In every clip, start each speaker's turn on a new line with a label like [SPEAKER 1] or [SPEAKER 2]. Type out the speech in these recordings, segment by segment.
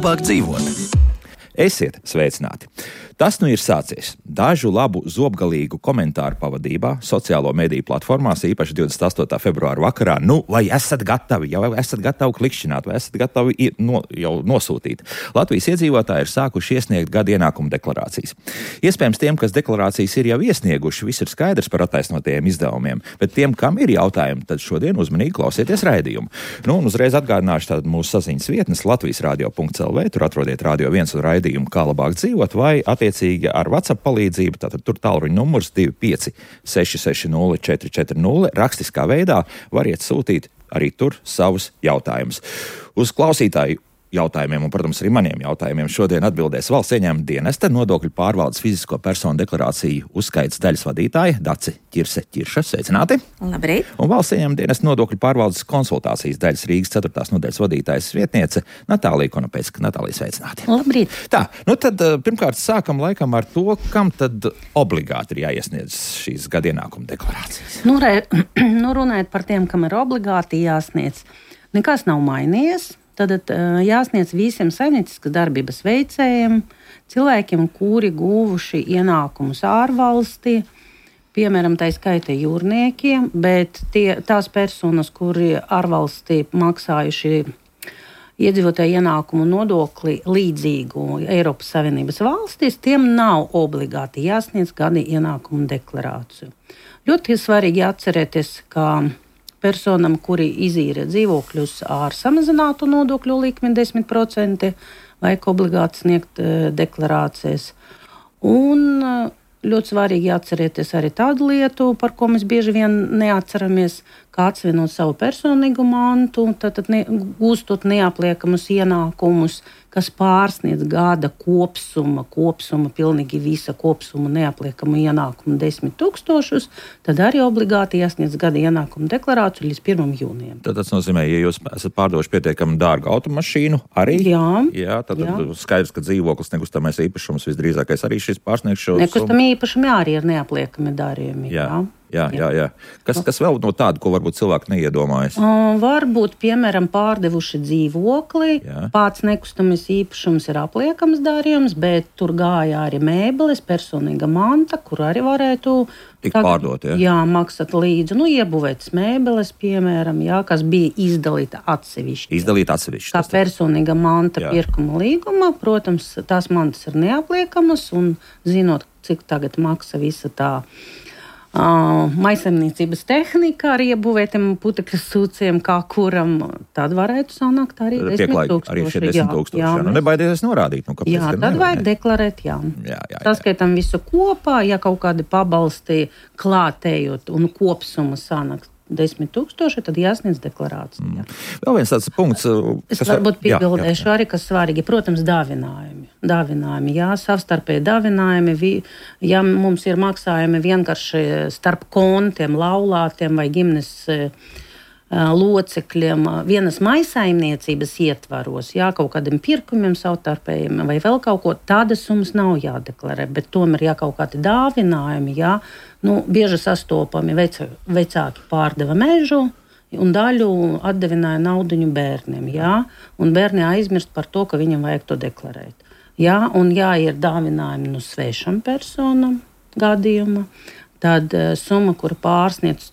[SPEAKER 1] labāk dzīvot.
[SPEAKER 2] Esiet sveicināti! Tas nu ir sācies. Dažu labu zobgalīgu komentāru pavadībā sociālo mediju platformās, īpaši 28. februāra vakarā, vai esat gatavi, klikšķināt, vai esat gatavi jau nosūtīt. Latvijas iedzīvotāji ir sākuši iesniegt gada ienākumu deklarācijas. Iespējams, tiem, kas deklarācijas ir jau iesnieguši, viss ir skaidrs par attaisnotajiem izdevumiem, bet tiem, kam ir jautājumi, tad šodien uzmanīgi klausieties raidījumu. Un uzreiz atgādināšu tādu mūsu saziņas vietnes latvijasradio.lv, tur atrodiet Radio 1 un raidījumu Kā labāk dzīvot, vai attiecīgi ar WhatsApp palīdzību, tātad tur tālruņa numurs 25 660 440, rakstiskā veidā variet sūtīt arī tur savus jautājumus. Uz klausītāju jautājumiem un, protams, arī maniem jautājumiem šodien atbildēs Valsts ieņēmuma dienesta nodokļu pārvaldes fizisko personu deklarāciju uzskaits daļas vadītāja Dace Ķirse. Sveicināti!
[SPEAKER 3] Labrīt!
[SPEAKER 2] Un Valsts ieņēmuma dienesta nodokļu pārvaldes konsultācijas daļas Rīgas 4. nodaļas vadītājas vietniece Natālija Konopecka. Natālija, sveicināti!
[SPEAKER 3] Labrīt!
[SPEAKER 2] Tā, tad pirmkārt sākam laikam ar to, kam tad obligāti ir jāiesniedz šīs gada ienākuma deklarācijas.
[SPEAKER 3] Runājot par tiem, kam ir obligāti jāsniedz, nekas nav mainījies. Tad jāsniedz visiem saimnieciskas darbības veicējiem, cilvēkiem, kuri guvuši ienākumus ārvalstī, piemēram, tā skaita jūrniekiem, bet tās personas, kuri ārvalstī maksājuši iedzīvotāju ienākumu nodokli līdzīgu Eiropas Savienības valstīs, tiem nav obligāti jāsniedz gada ienākumu deklarāciju. Ļoti svarīgi atcerēties, ka personam, kuri izīrē dzīvokļus ar samazinātu nodokļu likmi 10%, vajag obligāti sniegt deklarācijas. Un ļoti svarīgi atcerēties arī tādu lietu, par ko mēs bieži vien neatceramies, kā atsevinot savu personīgu mantu, tad gūstot neapliekamus ienākumus, kas pārsniedz gada kopsuma, pilnīgi visa kopsuma neapliekama ienākuma 10 000, tad arī obligāti jāsniedz gada ienākuma deklarāciju līdz 1. jūnijam.
[SPEAKER 2] Tad tas nozīmē, ja jūs esat pārdoši pietiekami dārgu automašīnu, arī?
[SPEAKER 3] Jā.
[SPEAKER 2] Tad skaidrs, ka dzīvoklis, nekustamais īpašums visdrīzākais arī šis pārsniegs šo summu.
[SPEAKER 3] Nekustamie īpašumi arī ir neapliekami darījumi.
[SPEAKER 2] Jā. Kas vēl no tāda, ko varbūt cilvēki neiedomājas?
[SPEAKER 3] Varbūt, piemēram, pārdevuši dzīvokli, pats nekustamies īpašums ir apliekams darījums, bet tur gāja arī mēbeles, personīga manta, kur arī varētu
[SPEAKER 2] pārdot,
[SPEAKER 3] maksāt līdzi. Iebūvētas mēbeles, piemēram, kas bija izdalīta atsevišķi. Tā personīga manta pirkuma līguma, protams, tās mantas ir neapliekamas, un zinot, cik tagad maksa visa tā maisaimniecības tehnika ar iebūvētiem putekļu sūciem, kā kuram, tad varētu sanākt arī 10 000.
[SPEAKER 2] Arī šie 10 000. Nebaidieties norādīt.
[SPEAKER 3] Tad vajag deklarēt, Saskaitam visu kopā, ja kaut kādi pabalsti klātējot un kopsuma sanāks 10 000, tad jāsniedz deklarācija.
[SPEAKER 2] Vēl viens tāds punkts.
[SPEAKER 3] Es varbūt piebildēšu arī, kas svarīgi, protams, dāvinājumi. Savstarpēji dāvinājumi, ja mums ir maksājumi vienkārši starp kontiem, laulātiem vai ģimenes locekļiem vienas maisaimniecības ietvaros, kaut kādiem pirkumiem savstarpējiem vai vēl kaut ko, tādas summas nav jādeklarē, bet tomēr kaut kādi dāvinājumi, bieži sastopami vecāki pārdeva mežu un daļu atdevināja naudiņu bērniem, un bērni aizmirst par to, ka viņam vajag to deklarēt. Un ir dāvinājumi no svešam personam gadījuma, tad summa, kura pārsniedz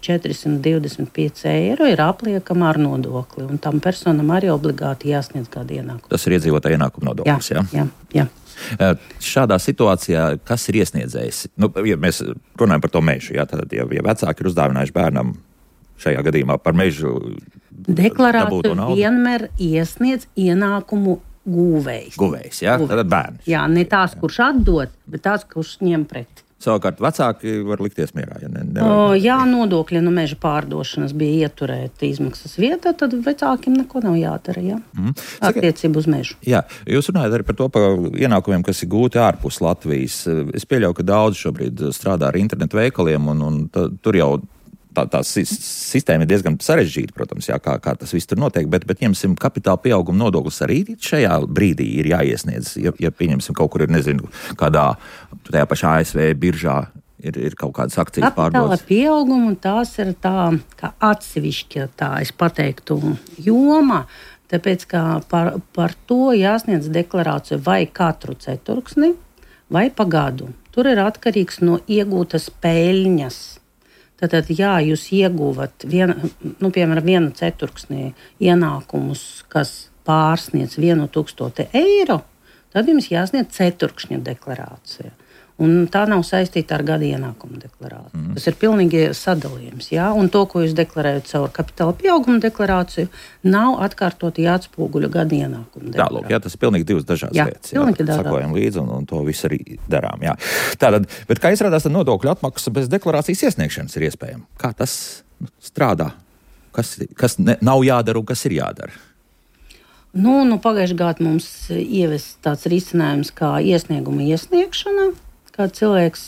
[SPEAKER 3] 1425 eiro, ir apliekama ar nodokli, un tam personam arī obligāti jāsniedz gada ienākumu.
[SPEAKER 2] Tas ir iedzīvotāja ienākuma nodoklis,
[SPEAKER 3] Jā.
[SPEAKER 2] Šādā situācijā, kas ir iesniedzējis? Ja mēs runājam par to mežu, tad, ja vecāki ir uzdāvinājuši bērnam šajā gadījumā par mežu
[SPEAKER 3] deklarāciju vienmēr iesniedz ienākumu guvējs.
[SPEAKER 2] Tad bērns.
[SPEAKER 3] Ne tās, kurš atdod, bet tās, kurš ņem pretī.
[SPEAKER 2] Savukārt vecāki var likties mierā.
[SPEAKER 3] Nodokļi no meža pārdošanas bija ieturēti izmaksas vietā, tad vecākiem neko nav jādara. Attiecību uz mežu.
[SPEAKER 2] Jūs runājat arī par to ienākumiem, kas ir gūti ārpus Latvijas. Es pieļauju, ka daudz šobrīd strādā ar internetu veikaliem, un tur jau tā sistēma ir diezgan sarežģīta, protams, kā tas viss tur notiek, bet ņemsim, kapitāla pieauguma nodoklis arī šajā brīdī ir jāiesniedz, ja pieņemsim kaut kur ir, kādā tajā pašā ASV biržā ir kaut kādas akcijas pārdotas.
[SPEAKER 3] Kapitāla pieauguma, un tās ir tā, kā atsevišķa, es pateiktu, joma. Tāpēc, ka par to jāsniedz deklarāciju vai katru ceturksni, vai pa gadu. Tur ir atkarīgs no iegūtas peļņas. Tātad, ja jūs ieguvat piemēram, vienu ceturksnī ienākumus, kas pārsniedz 1000 eiro, tad jums jāsniedz ceturkšņa deklarācija. Un tā nav saistīta ar gada ienākumu deklarāciju. Tas ir pilnīgi sadalījums. Ja? Un to, ko jūs deklarējat caur kapitāla pieauguma deklarāciju, nav atkārtoti jāatspoguļo gada ienākumu deklarāciju.
[SPEAKER 2] Lūk, jā, tas ir pilnīgi divas dažādas lietas.
[SPEAKER 3] Pilnīgi
[SPEAKER 2] sakojam līdzi un to visu arī darām. Jā. Tātad, bet kā izrādās, tad nodokļu atmaksa bez deklarācijas iesniegšanas ir iespējama. Kā tas strādā? Kas nav jādara un kas ir jādara?
[SPEAKER 3] Pagājušajā gadā mums ievies tāds risinājums kā iesnieguma iesniegšana. Kā cilvēks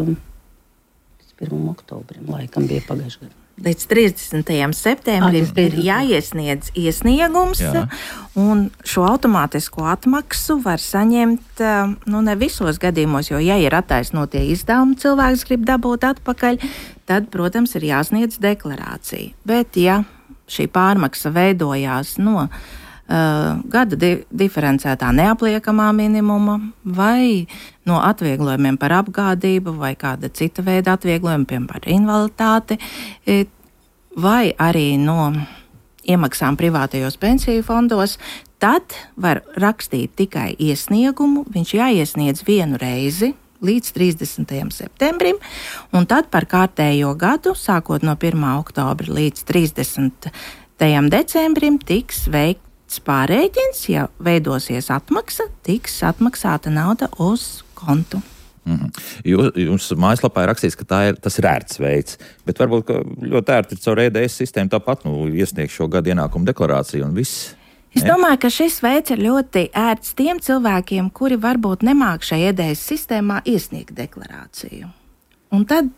[SPEAKER 3] 1. oktobrim laikam bija pagājušajā gadā.
[SPEAKER 1] Līdz 30. septembrim ir jāiesniedz iesniegums, un šo automātisko atmaksu var saņemt ne visos gadījumos, jo, ja ir attaisnotie izdevumi, cilvēks grib dabūt atpakaļ, tad, protams, ir jāsniedz deklarācija. Bet, ja šī pārmaksa veidojās no gada diferencētā neapliekamā minimuma vai no atvieglojumiem par apgādību vai kāda cita veida atvieglojumi, piemēram, par invaliditāti, vai arī no iemaksām privātajos pensiju fondos, tad var rakstīt tikai iesniegumu. Viņš jāiesniedz vienu reizi līdz 30. septembrim, un tad par kārtējo gadu, sākot no 1. oktobra līdz 30. decembrim, tiks veikts pārēķins, ja veidosies atmaksa, tiks atmaksāta nauda uz kontu.
[SPEAKER 2] Jums mājaslapā ir rakstīts, ka tas ir ērts veids, bet varbūt ļoti ērti ir caur EDS sistēmu tāpat iesniegt šo gadu ienākumu deklarāciju un viss.
[SPEAKER 1] Es domāju, ka šis veids ir ļoti ērts tiem cilvēkiem, kuri varbūt nemāk šajā EDS sistēmā iesniegt deklarāciju. Un tad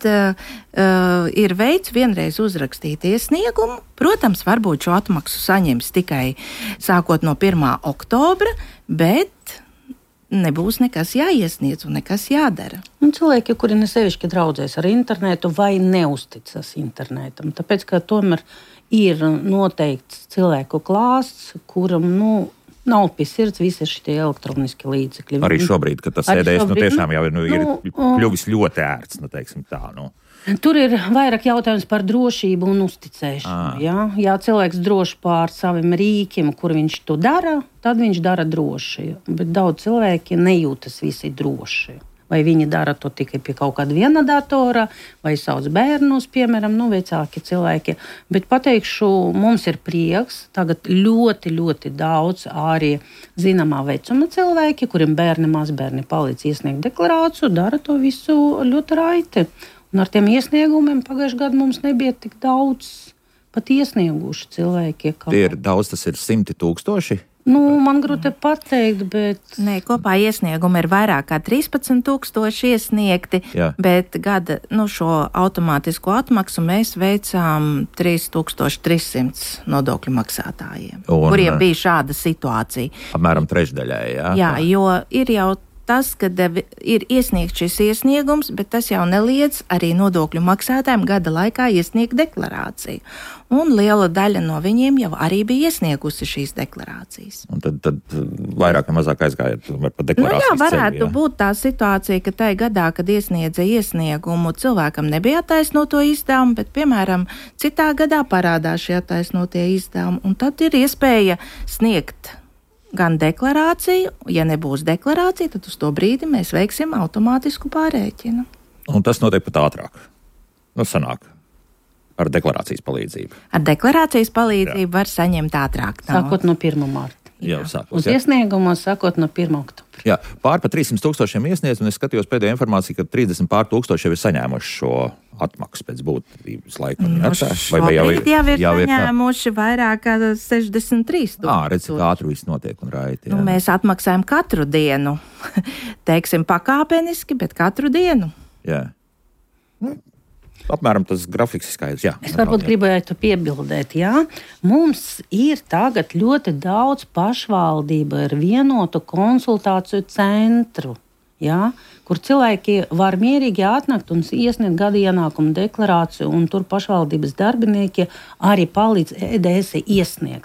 [SPEAKER 1] ir veids vienreiz uzrakstīt iesniegumu. Protams, varbūt šo atmaksu saņems tikai sākot no 1. oktobra, bet nebūs nekas jāiesniedz un nekas jādara.
[SPEAKER 3] Cilvēki, kuri nesevišķi draudzēs ar internetu vai neusticas internetam, tāpēc, ka tomēr ir noteikts cilvēku klāsts, kuram, nav pie sirds visi šie elektroniskie līdzekļi.
[SPEAKER 2] Arī šobrīd, kad tas EDS tiešām jau ir kļuvis ļoti ērts, teiksim tā.
[SPEAKER 3] Tur ir vairāk jautājums par drošību un uzticēšanu. Ja cilvēks droši pār saviem rīkiem, kur viņš to dara, tad viņš dara droši. Bet daudz cilvēki nejūtas visi droši. Vai viņi dara to tikai pie kaut kāda viena datora, vai sauc bērnus, piemēram, vecāki cilvēki. Bet pateikšu, mums ir prieks, tagad ļoti, ļoti daudz arī zināmā vecuma cilvēki, kuriem bērni, mazbērni palīdz iesniegt deklarāciju, dara to visu ļoti raiti. Un ar tiem iesniegumiem pagājušajā gadā mums nebija tik daudz pat iesnieguši cilvēki.
[SPEAKER 2] Tie ir daudz, tas ir 100 000?
[SPEAKER 3] Man grūti pateikt, bet...
[SPEAKER 1] Nē, kopā iesniegumi ir vairāk kā 13 000 iesniegti, bet gada šo automātisko atmaksu mēs veicām 3300 nodokļu maksātājiem, kuriem bija šāda situācija.
[SPEAKER 2] Apmēram trešdaļai, jā?
[SPEAKER 1] Jā, jo ir jau tas, kad ir iesniegts šis iesniegums, bet tas jau neliedz arī nodokļu maksātājiem gada laikā iesniegt deklarāciju. Un liela daļa no viņiem jau arī bija iesniegusi šīs deklarācijas.
[SPEAKER 2] Un tad vairāk vai mazāk aizgājiet par deklarācijas
[SPEAKER 1] varētu būt tā situācija, ka tajā gadā, kad iesniedza iesniegumu, cilvēkam nebija attaisnoto izdevumu, bet, piemēram, citā gadā parādās šie attaisnotie izdevumi. Un tad ir iespēja sniegt gan deklarāciju, ja nebūs deklarācija, tad uz to brīdi mēs veiksim automātisku pārēķinu.
[SPEAKER 2] Un tas notiek pat ātrāk. Sanāk. Ar deklarācijas palīdzību.
[SPEAKER 1] Ar deklarācijas palīdzību var saņemt ātrāk.
[SPEAKER 3] Sākot no 1. marta. Uz iesniegumos sākot no 1. oktobra.
[SPEAKER 2] Jā, pār pa 300 000 iesniedz, un es skatījos pēdējo informāciju, ka 30 pār 1000 jau ir saņēmuši šo atmaksu pēc būtības laika.
[SPEAKER 1] Šobrīd jau ir saņēmuši vairāk kā 63 000.
[SPEAKER 2] Redz, kā ātri viss notiek un raiti.
[SPEAKER 1] Mēs atmaksājam katru dienu. Teiksim, pakāpeniski, bet katru dienu.
[SPEAKER 2] Jā. Apmēram tas grafiks ir skaidrs. Jā,
[SPEAKER 3] es varbūt gribētu piebildēt, mums ir tagad ļoti daudz pašvaldību ar vienotu konsultāciju centru, kur cilvēki var mierīgi atnākt un iesniegt gada ienākumu deklarāciju, un tur pašvaldības darbinieki arī palīdz EDS iesniegt.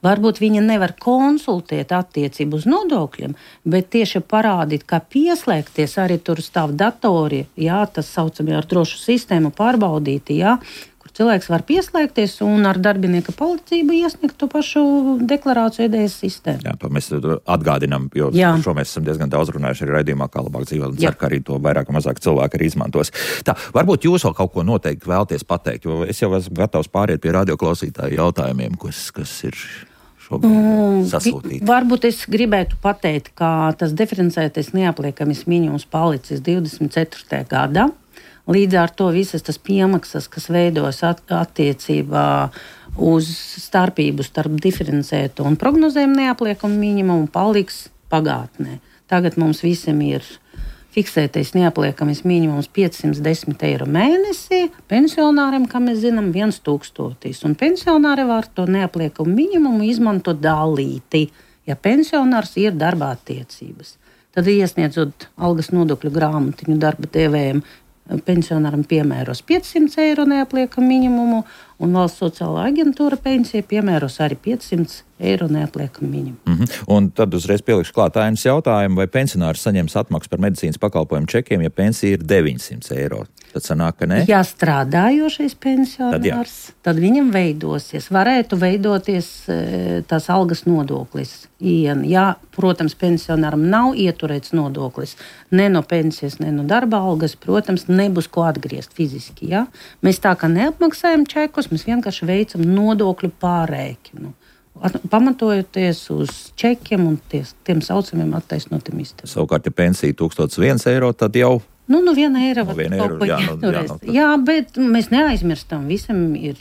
[SPEAKER 3] Varbūt viņa nevar konsultēt attiecību uz nodokļiem, bet tieši parādīt, kā pieslēgties, arī tur stāv datori, jā, tas saucamie ar drošu sistēmu pārbaudīti, jā, cilvēks var pieslēgties un ar darbinieka palīdzību iesniegt to pašu deklarāciju idejas sistēmu.
[SPEAKER 2] Jā, to mēs atgādinām, jo šo mēs esam diezgan daudz runājuši arī raidījumā, kā labāk dzīvot, un ceru, ka arī to vairāk un mazāk cilvēki arī izmantos. Tā, varbūt jūs vēl kaut ko noteikti vēlties pateikt, jo es jau esmu gatavs pāriet pie radioklausītāju jautājumiem, kas ir šobrīd sasūtīti.
[SPEAKER 3] Varbūt es gribētu pateikt, ka tas diferencētais neapliekamais minimums palicis 24. gadā. Līdz ar to visas tas piemaksas, kas veidos attiecībā uz starpību starp diferencētu un prognozējumu neapliekamu minimumu, paliks pagātnē. Tagad mums visiem ir fiksētais neapliekamais minimums 510 eiro mēnesī, pensionāriem, kā mēs zinām, 1000. Un pensionāri var to neapliekamu minimumu izmantot dalīti, ja pensionārs ir darba attiecības. Tad iesniedzot algas nodokļu grāmatiņu darba devējiem, pensionāram piemēros 500 eiro neapliekamu minimumu, un valsts sociālā aģentūra pensija piemēros arī 500 eiro neapliekamu minimumu.
[SPEAKER 2] Un tad uzreiz pielikšu klāt Ainas jautājumu, vai pensionārs saņems atmaksu par medicīnas pakalpojumu čekiem, ja pensija ir 900 eiro. Tad sanāk, ka ne?
[SPEAKER 3] Ja strādājošais pensionārs, tad viņam varētu veidoties tās algas nodoklis. Ja, protams, pensionāram nav ieturēts nodoklis ne no pensijas, ne no darba algas, protams, nebūs ko atgriezt fiziski. Ja? Mēs tā kā neapmaksājam čekus, mēs vienkārši veicam nodokļu pārrēķinu, pamatojoties uz čekiem un tiem saucamiem attaisnotiem izdevumiem.
[SPEAKER 2] Savukārt, ja pensija 1001 eiro, tad jau
[SPEAKER 3] 1 eiro var kaut ko ieturēt. Jā, bet mēs neaizmirstam, visam ir,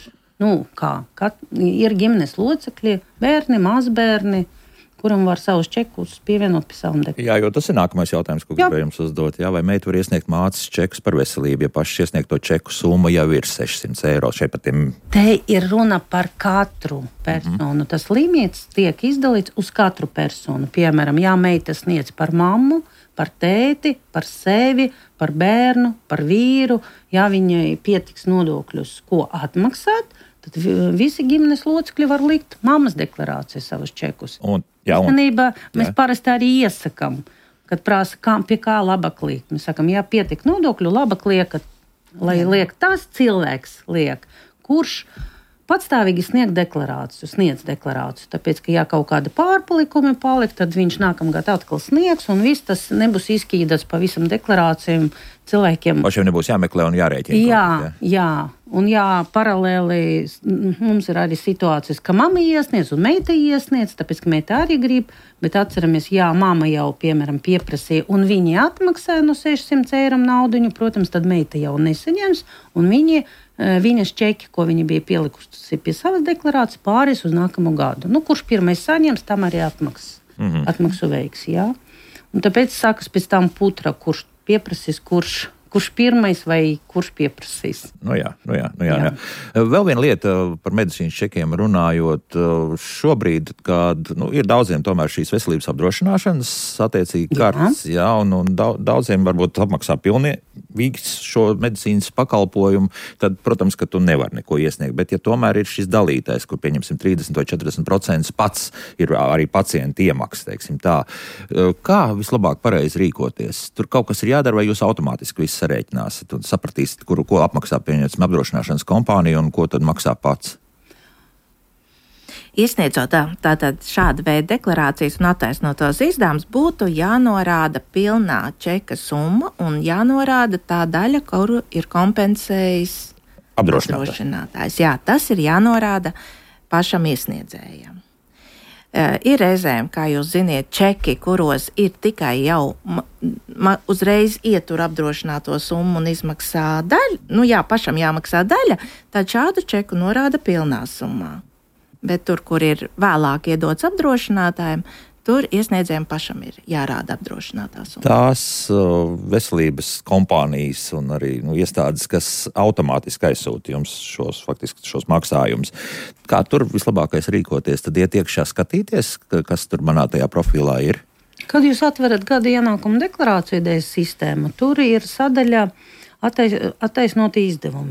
[SPEAKER 3] ir ģimenes locekļi, bērni, mazbērni, kuram var savus čekus pievienot pie savam deklarācijām.
[SPEAKER 2] Jā, jo tas ir nākamais jautājums, ko gribēju jums uzdot. Jā, vai meita var iesniegt mācas čekus par veselību, ja paši iesniegto čeku summa jau ir 600 eiro?
[SPEAKER 3] Te ir runa par katru personu. Tas limits tiek izdalīts uz katru personu. Piemēram, ja meita sniedz par mammu, par tēti, par sevi, par bērnu, par vīru, ja viņai pietiks nodokļus, ko atmaksāt, tad visi ģimenes locekļi var likt mammas deklarācijas savus čekus. Īstenībā mēs parasti arī iesakām, kad prasa, pie kā labāk liekt. Mēs sakam, ja pietiek nodokļu, labāk liekat, lai liek tas cilvēks, kurš patstāvīgi sniedz deklarāciju. Tāpēc, ka ja kaut kāda pārpalikumi paliek, tad viņš nākamgad atkal sniegs, un viss tas nebūs izkīdats pa visam deklarācijām cilvēkiem.
[SPEAKER 2] Pašiem nebūs jāmeklē un jārēķina.
[SPEAKER 3] Jā. Un paralēli mums ir arī situācijas, ka mamma iesniedz un meita iesniedz, tāpēc, ka meita arī grib, bet atceramies, mamma jau, piemēram, pieprasīja, un viņi atmaksāja no 600 eiro naudiņu, protams, tad meita jau nesaņems, un viņas čeki, ko viņa bija pielikusi pie savas deklarācijas, pāris uz nākamo gadu. Kurš pirmais saņems, tam arī atmaksu veiks, jā. Un tāpēc sākas pēc tam putra, kurš pieprasīs, kurš pirmais vai kurš pieprasīs.
[SPEAKER 2] Jā. Vēl viena lieta par medicīnas čekiem runājot. Šobrīd, kad ir daudziem tomēr šīs veselības apdrošināšanas attiecīgi kartes, un daudziem varbūt apmaksā pilnīgs šo medicīnas pakalpojumu, tad, protams, ka tu nevari neko iesniegt. Bet, ja tomēr ir šis dalītais, kur pieņemsim 30 vai 40% pats ir arī pacienta iemaksa, teiksim tā. Kā vislabāk pareizi rīkoties? Tur kaut kas ir jādara, vai jūs automātiski viss sarēķināsiet un sapratīsiet, ko apmaksā pieņemsim apdrošināšanas kompānija un ko tad maksā pats?
[SPEAKER 1] Iesniedzot tātad šāda veida deklarācijas un attaisnotos izdevumus, būtu jānorāda pilnā čeka summa un jānorāda tā daļa, kuru ir kompensējis apdrošinātājs. Jā, tas ir jānorāda pašam iesniedzējam. Ir reizēm, kā jūs ziniet, čeki, kuros ir tikai jau uzreiz ietur apdrošināto summu un izmaksā daļu, pašam jāmaksā daļa, tad šādu čeku norāda pilnā summā. Bet tur, kur ir vēlāk iedots apdrošinātājiem, tur iesniedzējiem pašam ir jārāda apdrošinātā summa.
[SPEAKER 2] Tās veselības kompānijas un arī iestādes, kas automātiski aizsūta jums šos maksājumus. Kā tur vislabākais rīkoties? Tad iet iekšā skatīties, kas tur manā tajā profilā ir?
[SPEAKER 3] Kad jūs atverat gada ienākumu deklarāciju idejas sistēmu, tur ir sadaļa attaisnoti izdevumi.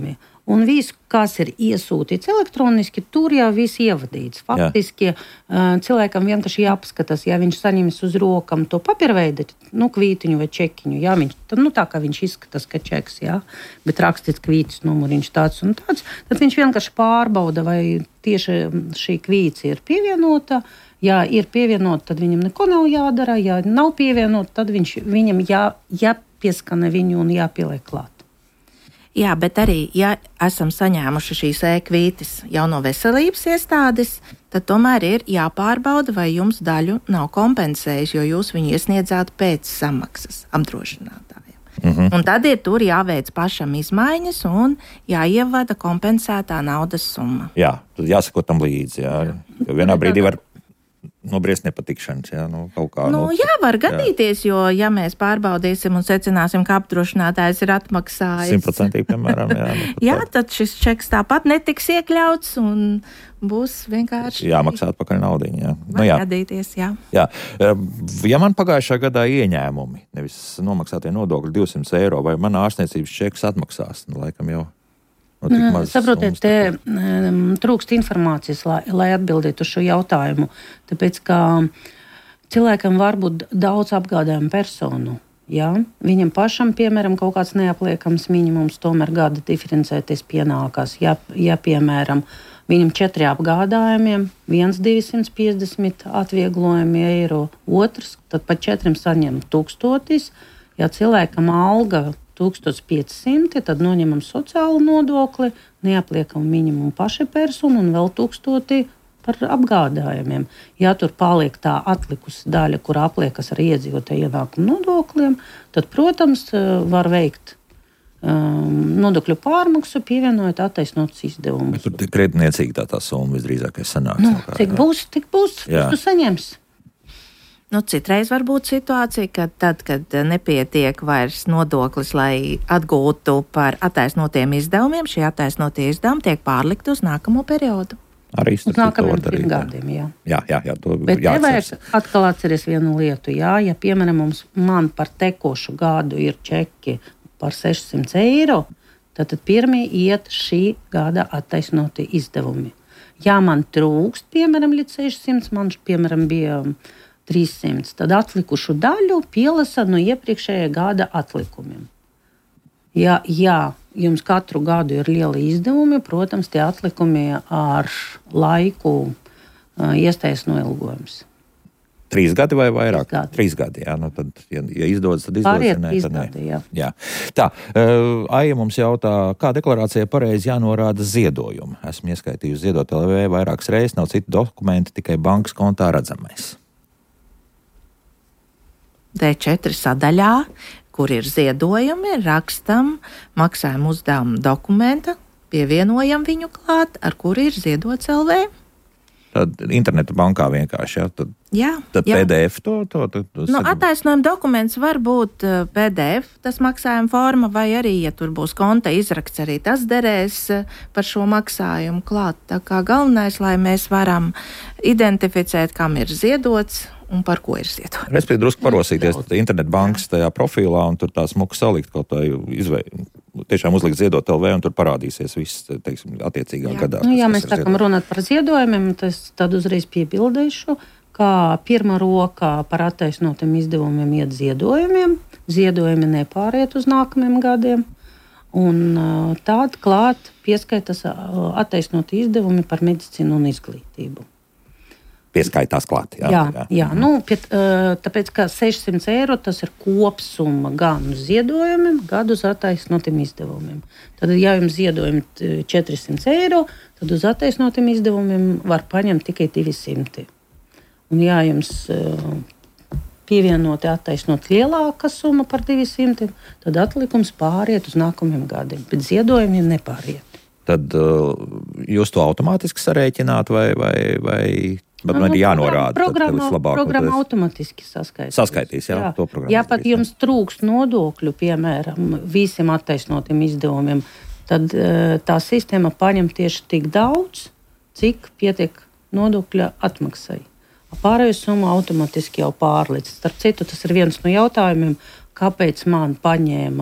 [SPEAKER 3] un visu, kas ir iesūtīts elektroniski, tur jau viss ievadīts. Faktiski cilvēkam vienkārši jāpaskatās, ja viņš saņems uz rokam to papīrveidu, kvītiņu vai čekiņu, jā, tā kā viņš izskatās, ka čeks, jā, bet rakstīts kvītis numuriņš tāds un tāds, tad viņš vienkārši pārbauda, vai tieši šī kvīts ir pievienota. Ja ir pievienota, tad viņam neko nav jādara, ja nav pievienota, tad viņam jāpieskana viņu un jāpieliek klāt.
[SPEAKER 1] Jā, bet arī, ja esam saņēmuši šīs e-kvītis jau no veselības iestādes, tad tomēr ir jāpārbauda, vai jums daļu nav kompensējis, jo jūs viņu iesniedzāt pēc samaksas apdrošinātājiem. Un tad ir tur jāveic pašam izmaiņas un jāievada kompensētā naudas summa.
[SPEAKER 2] Jā, tad jāsako tam līdzi, jā. Jo vienā brīdī var nobriest nepatikšanas, jā, kaut kā.
[SPEAKER 1] Jā, var gadīties, jo, ja mēs pārbaudīsim un secināsim, ka apdrošinātājs ir atmaksājis
[SPEAKER 2] 100%, piemēram, jā.
[SPEAKER 1] Jā, tad šis čeks tāpat netiks iekļauts un būs vienkārši
[SPEAKER 2] jāmaksā atpakaļ naudiņu, jā.
[SPEAKER 1] Var gadīties, jā.
[SPEAKER 2] Jā. Ja man pagājušā gadā ieņēmumi, nevis nomaksātie nodokļi 200 eiro, vai man ārstniecības čeks atmaksās, laikam jau.
[SPEAKER 3] Saprotiet, te trūkst informācijas, lai atbildētu uz šo jautājumu, tāpēc, ka cilvēkam var būt daudz apgādājumu personu. Ja? Viņam pašam, piemēram, kaut kāds neapliekams minimums tomēr gada diferencēties pienākās. Ja, piemēram, viņam 4 apgādājumiem, 250 atvieglojumi eiro, otrs, tad pa 4 saņem 1000, ja cilvēkam alga 1500, tad noņemam sociālu nodokli, neapliekam minimumu paši personu un vēl 1000 par apgādājumiem. Ja tur paliek tā atlikusi daļa, kur apliekas ar iedzīvotāju ienākumu nodokļiem, tad, protams, var veikt nodokļu pārmaksu, pievienojot attaisnotus izdevumus.
[SPEAKER 2] Tur tik kreditniecīgi tā summa visdrīzākais sanāks.
[SPEAKER 3] Cik būs, tik būs, tu saņems.
[SPEAKER 1] Citreiz var būt situācija, ka tad, kad nepietiek vairs nodoklis, lai atgūtu par attaisnotiem izdevumiem, šie attaisnotie izdevumi tiek pārlikt uz nākamo periodu.
[SPEAKER 2] Arī
[SPEAKER 3] uz nākamajiem 3 gadiem, jā.
[SPEAKER 2] Jā, to
[SPEAKER 3] bet nevajag atkal atceries vienu lietu, jā, ja piemēram man par tekošu gadu ir čeki par 600 eiro, tad pirmie iet šī gada attaisnotie izdevumi. Ja man trūkst, piemēram, līdz 600, man, piemēram, bija 300, tad atlikušu daļu pielasa no iepriekšējā gada atlikumiem. Ja jums katru gadu ir lieli izdevumi, protams, tie atlikumi ar laiku iestājas noilgojums.
[SPEAKER 2] 3 gadi vai vairāk? 3 gadi, jā. Tad, ja izdodas, tad izdodas.
[SPEAKER 3] Pāriet 3 gadi, jā.
[SPEAKER 2] Tā, Aija mums jautā, kā deklarācijā pareizi jānorāda ziedojumi. Esmu ieskaitījusi ziedot LV vairākas reizes, nav citu dokumenti, tikai bankas kontā redzamais.
[SPEAKER 1] D4 sadaļā, kur ir ziedojumi, rakstam maksājumu uzdevumu dokumenta, pievienojam viņu klāt, ar kuru ir ziedots LV.
[SPEAKER 2] Tad interneta bankā vienkārši, jā? Tad PDF to
[SPEAKER 1] attaisnojuma dokuments var būt PDF, tas maksājuma forma, vai arī, ja tur būs konta izraksts, arī tas derēs par šo maksājumu klāt. Tā kā galvenais, lai mēs varam identificēt, kam ir ziedots un par ko ir ziedots.
[SPEAKER 2] Respektīvi, drusku parosīties internet bankas tajā profilā un tur tā smuku salikt kaut tā tiešām uzlikt ziedot LV un tur parādīsies viss, teiksim, attiecīgā gadā.
[SPEAKER 3] Ja mēs sākam runāt par ziedojumiem, tad uzreiz piebildīšu, ka pirmā rokā par attaisnotiem izdevumiem iet ziedojumiem. Ziedojumi nepāriet uz nākamajiem gadiem. Un tād klāt pieskaitas attaisnoti izdevumi par medicīnu un izglītību.
[SPEAKER 2] Pieskaitās klāt. Jā.
[SPEAKER 3] Tāpēc, ka 600 eiro tas ir kopsumma gan uz ziedojumiem, gan uz attaisnotiem izdevumiem. Tad, ja jums ziedojumi 400 eiro, tad uz attaisnotiem izdevumiem var paņemt tikai 200. Un, ja jums pievienoti attaisnot lielāka summa par 200, tad atlikums pāriet uz nākamajiem gadiem, bet ziedojumiem nepāriet.
[SPEAKER 2] Tad jūs to automātiski sarēķināt vai bet man ir jānorāda.
[SPEAKER 3] Programma automātiski
[SPEAKER 2] saskaitīs.
[SPEAKER 3] Ja pat jums trūkst nodokļu, piemēram, visiem attaisnotiem izdevumiem, tad tā sistēma paņem tieši tik daudz, cik pietiek nodokļa atmaksai. Pārējo summu automātiski jau pārliec. Starp citu, tas ir viens no jautājumiem, kāpēc man paņēma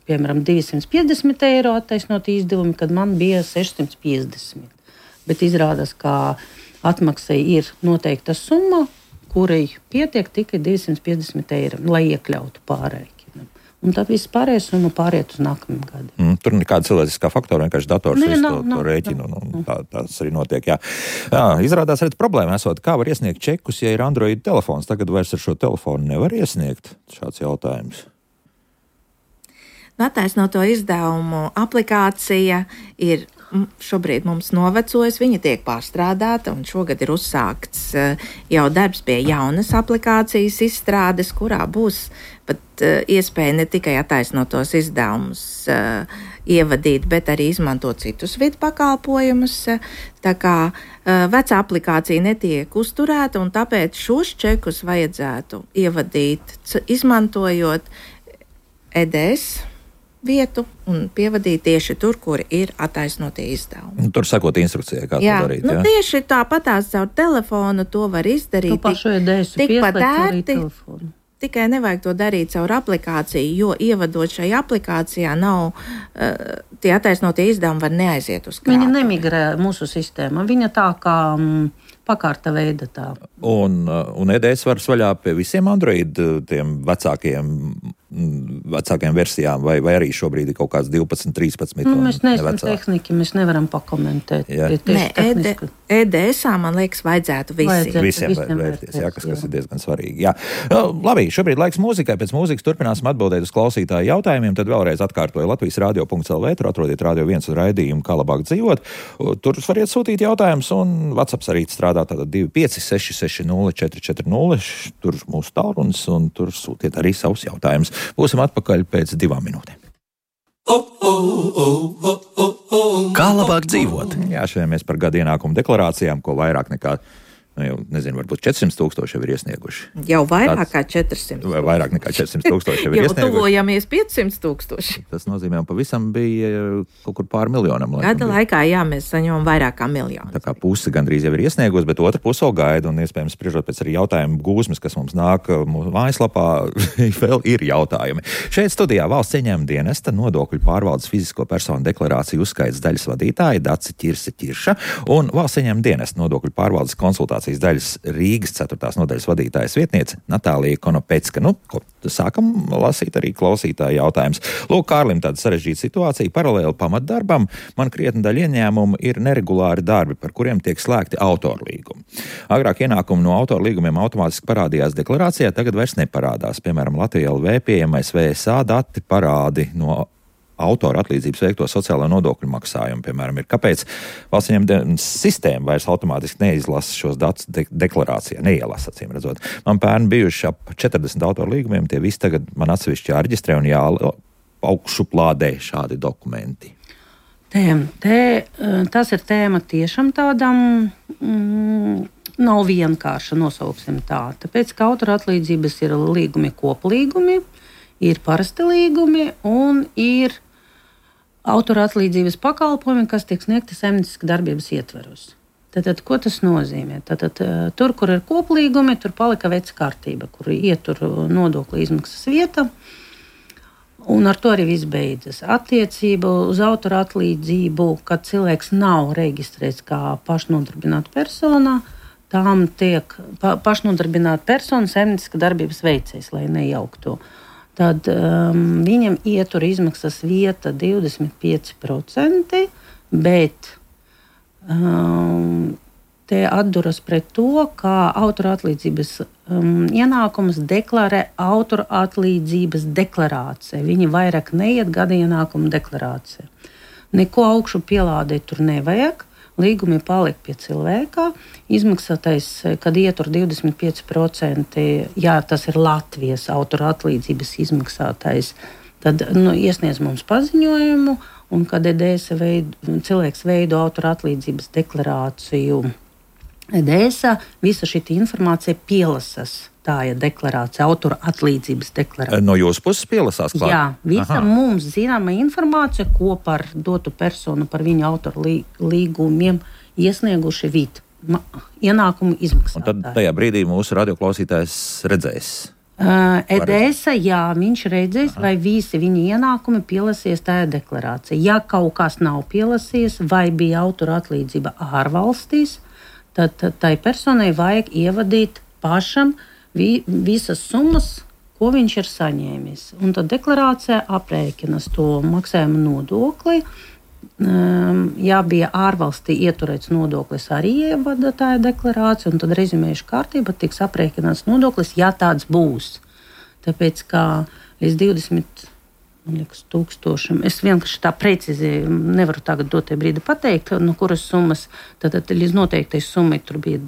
[SPEAKER 3] piemēram, 250 eiro attaisnot izdevumi, kad man bija 650. Bet izrādās, ka atmaksai ir noteikta summa, kurai pietiek tikai 250 eiro, lai iekļautu pārējiem. Un tad viss pārējais summa pāriet uz nākamajam gadam.
[SPEAKER 2] Tur nekāda cilvēciskā faktora, vienkārši dators to rēķinu. Tas arī notiek, jā. Izrādās redz problēma esot, kā var iesniegt čekus, ja ir Android telefons. Tagad vairs ar šo telefonu nevar iesniegt šāds jautājums.
[SPEAKER 1] Attaisnoto izdevumu aplikācija ir šobrīd mums novecojas, viņa tiek pārstrādāta, un šogad ir uzsākts jau darbs pie jaunas aplikācijas izstrādes, kurā būs pat iespēja ne tikai attaisnotos izdevumus ievadīt, bet arī izmantot citus vidu pakalpojumus. Tā kā vecā aplikācija netiek uzturēta, un tāpēc šos čekus vajadzētu ievadīt, izmantojot EDS vietu un pievadīt tieši tur, kur ir attaisnotie izdevumi.
[SPEAKER 2] Tur sakot instrukcijai, kā to darīt. Jā,
[SPEAKER 1] tieši tāpatās caur telefonu to var izdarīt.
[SPEAKER 3] To pašu EDS-u
[SPEAKER 1] tikpat ērti. Tikai nevajag to darīt caur aplikāciju, jo ievadot šai aplikācijā nav tie attaisnotie izdevumi var neaiziet uz krātu.
[SPEAKER 3] Viņa nemigrē mūsu sistēma. Viņa tā kā pakārta veida tā.
[SPEAKER 2] Un EDS var vaļā pie visiem Android tiem vecākajām versijām, vai arī šobrīd ir kaut kāds 12, 13.
[SPEAKER 3] Mēs neesam tehniķi, mēs nevaram pakomentēt.
[SPEAKER 1] EDS-ā, man liekas, vajadzētu
[SPEAKER 2] visiem vērties, jā, kas ir diezgan svarīgi. Jā. Labi, šobrīd laiks mūzikai, pēc mūzikas turpināsim atbildēt uz klausītāju jautājumiem, tad vēlreiz atkārtoju Latvijas radio.lv, tur atrodiet Radio 1 un raidījumu Kā labāk dzīvot. Tur variet sūtīt jautājumus, un WhatsApp arī strādā tātad 25660 tur mūsu tālrunis, un tur sūtiet arī savus jautājumus. Būsim atpakaļ pēc 2 minūtēm. Kā labāk dzīvot? Jā, šodien mēs par gada ienākumu deklarācijām, ko vairāk nekā, nezinu, varbūt 400,000 jau ir iesnieguši.
[SPEAKER 1] Jau vairāk kā 400.
[SPEAKER 2] Vai vairāk nekā 400,000 jau ir iesnieguši.
[SPEAKER 1] Jau tuvojamies 500,000.
[SPEAKER 2] Tas nozīmē, ka pavisam bija kaut kur pār miljonam.
[SPEAKER 1] Gada laikā, jā, mēs saņemam vairāk kā miljonu.
[SPEAKER 2] Tā kā puse gandrīz jau ir iesniegusi, bet otra puse vēl gaida, un iespējams spriežot pēc arī jautājumu gūzmas, kas mums nāk mūsu mājaslapā, vēl ir jautājumi. Šeit studijā Valsts ieņēmuma dienesta nodokļu pārvaldes fizisko personu deklarāciju uzskaits daļas vadītāja Dace Ķirse un Valsts ieņēmuma dienesta nodokļu pārvaldes konsultācijas daļas Rīgas 4. nodaļas vadītājas vietniece Natālija Konopecka. Sākam lasīt arī klausītāju jautājums. Lūk, Kārlim tāda sarežģīta situācija. Paralēli pamatdarbam man krietni daļa ieņēmumu ir neregulāri darbi, par kuriem tiek slēgti autorlīgumi. Agrāk ienākumi no autorlīgumiem automātiski parādījās deklarācijā, tagad vairs neparādās. Piemēram, Latvijā LV pieejamais VSA dati parādi no autora atlīdzības veikto sociālo nodokļu maksājumu, piemēram, ir. Kāpēc Valsts ieņēmuma sistēma vairs automātiski neizlasa šos datus deklarācijā, neielasa, acīm redzot. Man pērni bijuši ap 40 autora līgumiem, tie visi tagad man atsevišķi jāreģistrē un jāaugšuplādē šādi dokumenti.
[SPEAKER 3] Tas ir tēma tiešām tādam nav vienkārša, nosauksim tā. Tāpēc, ka autora atlīdzības ir līgumi koplīgumi, ir parasti līgumi un ir autora atlīdzības pakalpojumi, kas tiek sniegti saimnieciskas darbības ietveros. Tātad, ko tas nozīmē? Tātad, tur, kur ir koplīgumi, tur palika veca kārtība, kur ietur nodokļu izmaksas vieta, un ar to arī viss beidzas. Attiecība uz autora atlīdzību, kad cilvēks nav reģistrēts kā pašnodarbināta persona, tām tiek pašnodarbināta persona saimnieciska darbības veicējs, lai nejauktu. Tad viņam ietur izmaksas vieta 25%, bet te atduras pret to, ka autora atlīdzības ienākumus deklarē autora atlīdzības deklarācija. Viņi vairāk neiet gada ienākumu deklarācija. Neko augšu pielādēt tur nevajag. Līgumi paliek pie cilvēka. Izmaksātais, kad ietur 25%, ja tas ir Latvijas autora atlīdzības izmaksātais, tad iesniedz mums paziņojumu, un kad cilvēks veido autora atlīdzības deklarāciju EDS-ā, visa šī informācija pielasas. Tā ir deklarācija, autora atlīdzības deklarācija.
[SPEAKER 2] No jūsu puses pielasās klāt?
[SPEAKER 3] Jā, visa mums zināma informācija, ko par dotu personu, par viņu autora līgumiem iesnieguši ienākumu izmaksātāji.
[SPEAKER 2] Un tad tajā brīdī mūsu radioklausītājs redzēs
[SPEAKER 3] EDESA, jā, viņš redzēs, vai visi viņa ienākumi pielasies tajā deklarācijā. Ja kaut kas nav pielasies, vai bija autora atlīdzība ārvalstīs, tad tai personai vajag ievadīt pašam visas summas, ko viņš ir saņēmis. Un tad deklarācijā aprēķinas to maksājumu nodokli. Ja bija ārvalstī ieturēts nodoklis, arī ievada tā deklarācija, un tad rezumējuši kārtība tiks aprēķināts nodoklis, ja tāds būs. Tāpēc, kā līdz 20,000, es vienkārši tā precīzi nevaru tagad dotie brīdi pateikt, no kuras summas, tad līdz noteiktai summai tur bija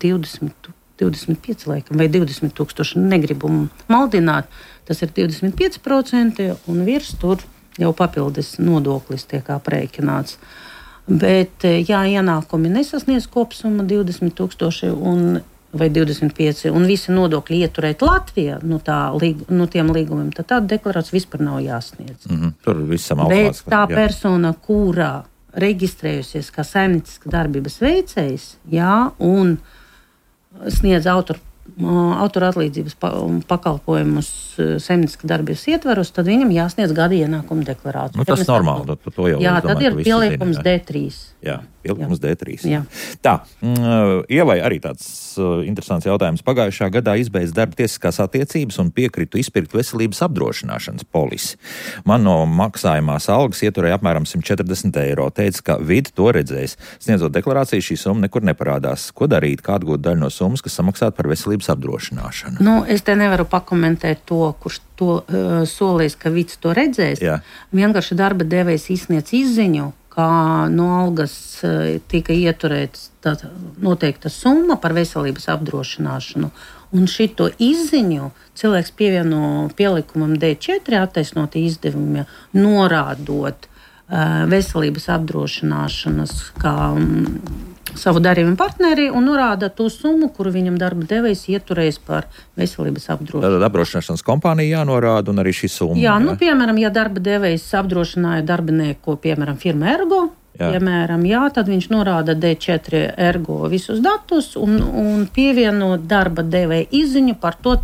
[SPEAKER 3] 25 laikam, vai 20,000, negribu maldināt, tas ir 25%, un virs tur jau papildus nodoklis tiek aprēķināts. Bet, ja ienākumi nesasniedz kopsumma 20,000 vai 25, un visi nodokļi ieturēt Latvijā no tiem līgumiem, tad tāda deklarācija vispār nav jāsniedz.
[SPEAKER 2] Tur visam automātiski.
[SPEAKER 3] Bet tā persona, kurā reģistrējusies kā saimnieciska darbības veicējs, un sniedz autora atlīdzības pakalpojumus saimnieciskā darbības ietvaros, tad viņam jāsniedz gada ienākuma deklarācija.
[SPEAKER 2] Tas ir normāli.
[SPEAKER 3] Tad ir pieliekums D3.
[SPEAKER 2] Jā, pielikums D3.
[SPEAKER 3] Jā.
[SPEAKER 2] Tā, Ievai arī tāds interesants jautājums. Pagājušā gadā izbeidz darba tiesiskās attiecības un piekritu izpirkt veselības apdrošināšanas polisi. Man no maksājumās algas ieturēja apmēram 140 eiro. Teica, ka vidi to redzējis. Sniedzot deklarāciju, šī summa nekur neparādās. Ko darīt? Kā atgūt daļu no summas, kas samaksāta par veselības apdrošināšanu?
[SPEAKER 3] Es te nevaru pakomentēt to, kurš to solīs, ka vids to redzēs.
[SPEAKER 2] Jā.
[SPEAKER 3] Vienkārši darba devējs izsniedz izziņu, kā no algas tika ieturēta noteikta summa par veselības apdrošināšanu. Un šito izziņu cilvēks pievieno pielikumam D4 attaisnoti izdevumi, norādot veselības apdrošināšanas kā savu darījumu partneri un norāda to summu, kuru viņam darba devējs ieturējis par veselības apdrošināšanu.
[SPEAKER 2] Tad apdrošināšanas kompānija jānorāda un arī šī summa.
[SPEAKER 3] Jā, piemēram, ja darba devējs apdrošināja darbinieku, piemēram, firma Ergo, tad viņš norāda D4 Ergo visus datus un pievieno darba devēja izziņu par to,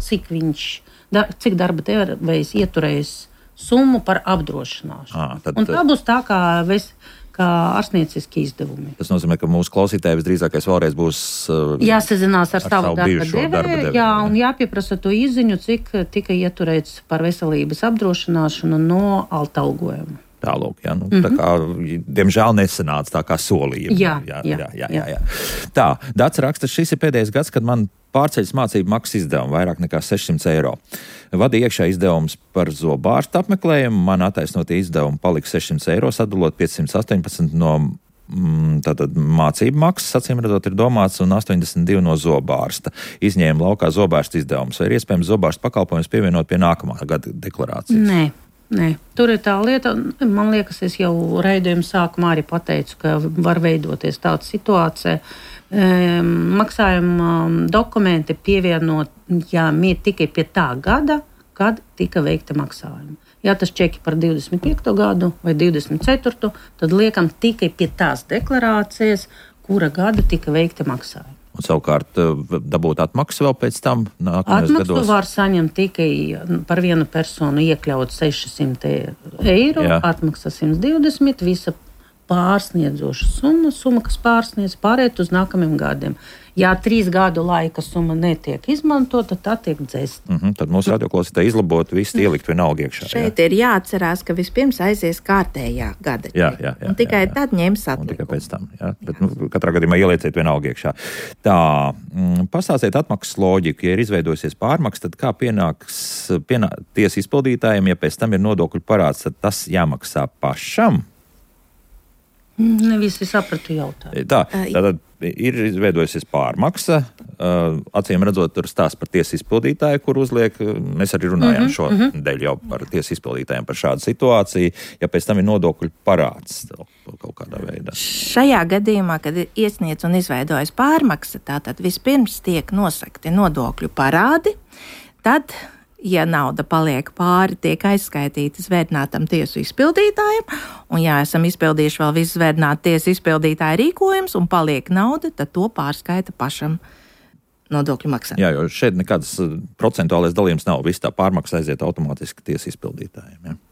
[SPEAKER 3] cik darba devējs ieturējis summu par apdrošināšanu. Un tā būs tā kā ārstnieciski izdevumi.
[SPEAKER 2] Tas nozīmē, ka mūsu klausītāji visdrīzākais vēlreiz būs
[SPEAKER 3] jāsazinās ar savu darba devēju, un jāpieprasa to izziņu, cik tika ieturēts par veselības apdrošināšanu no atalgojuma.
[SPEAKER 2] Tālūk, tā kā, diemžēl nesanāca tā kā solījumi. Jā. Tā, Dats raksta, šis ir pēdējais gads, kad man pārceļas mācību maksas izdevumu vairāk nekā 600 eiro. Vadīja iekšā izdevums par zobārstu apmeklējumu, man attaisnotie izdevumi palika 600 eiro, sadalot 518 no tātad mācību maksas, acīm redzot, ir domāts, un 82 no zobārsta. Izņēma laukā zobārsta izdevumus. Vai ir iespējams zobārsta pakalpojums pievienot pie nākamā gada deklarācijas?
[SPEAKER 3] Nē, tur ir tā lieta, man liekas, es jau raidījuma sākumā arī pateicu, ka var veidoties tāda situācija. Maksājuma dokumenti pievienojami tikai pie tā gada, kad tika veikta maksājuma. Ja tas čeki par 25. gadu vai 24. tad liekam tikai pie tās deklarācijas, kura gada tika veikta maksājuma.
[SPEAKER 2] Un savukārt dabūt atmaksu vēl pēc tam nākamajos gados?
[SPEAKER 3] Atmaksu var saņemt tikai par vienu personu iekļaut 600 eiro, atmaksa 120, visa pārsniedzoša summa, kas pārsniedz, pāriet uz nākamajiem gadiem. Ja 3 gadu laika summa netiek izmantota, tad tiek dzēsta.
[SPEAKER 2] Tad mūsu radioklausītāji izlabot, visu ielikt vienalga iekšā.
[SPEAKER 1] Šeit ir jāatcerās, ka vispirms aizies kārtējā gada. Un tikai tad ņems atlikumu.
[SPEAKER 2] Un tikai pēc tam, bet katrā gadījumā ielieciet vienalga iekšā. Tā, pastāstiet atmaksas loģiku. Ja ir izveidojusies pārmaksa, tad kā pienāks tiesa izpildītājiem, ja pēc tam ir nodokļu parāds, tad tas jāmaksā pašam?
[SPEAKER 3] Nevisi sapratu jautājumu.
[SPEAKER 2] Tātad ir izveidojusies pārmaksa, acīm redzot, tur stāsts par tiesas izpildītāju, kur uzliek, mēs arī runājām šodien jau par tiesas izpildītājiem par šādu situāciju, ja pēc tam ir nodokļu parāds kaut kādā veidā.
[SPEAKER 1] Šajā gadījumā, kad iesniedz un izveidojas pārmaksa, tātad vispirms tiek nosakti nodokļu parādi, tad, ja nauda paliek pāri, tiek aizskaitīta zvērtinātam tiesu izpildītājiem, un ja esam izpildījuši vēl visu zvērtinātu tiesu izpildītāju rīkojumus un paliek nauda, tad to pārskaita pašam nodokļu maksāt.
[SPEAKER 2] Jā, jo šeit nekāds procentuālais dalījums nav. Viss tā pārmaksa aiziet automātiski tiesu izpildītājiem. Jā.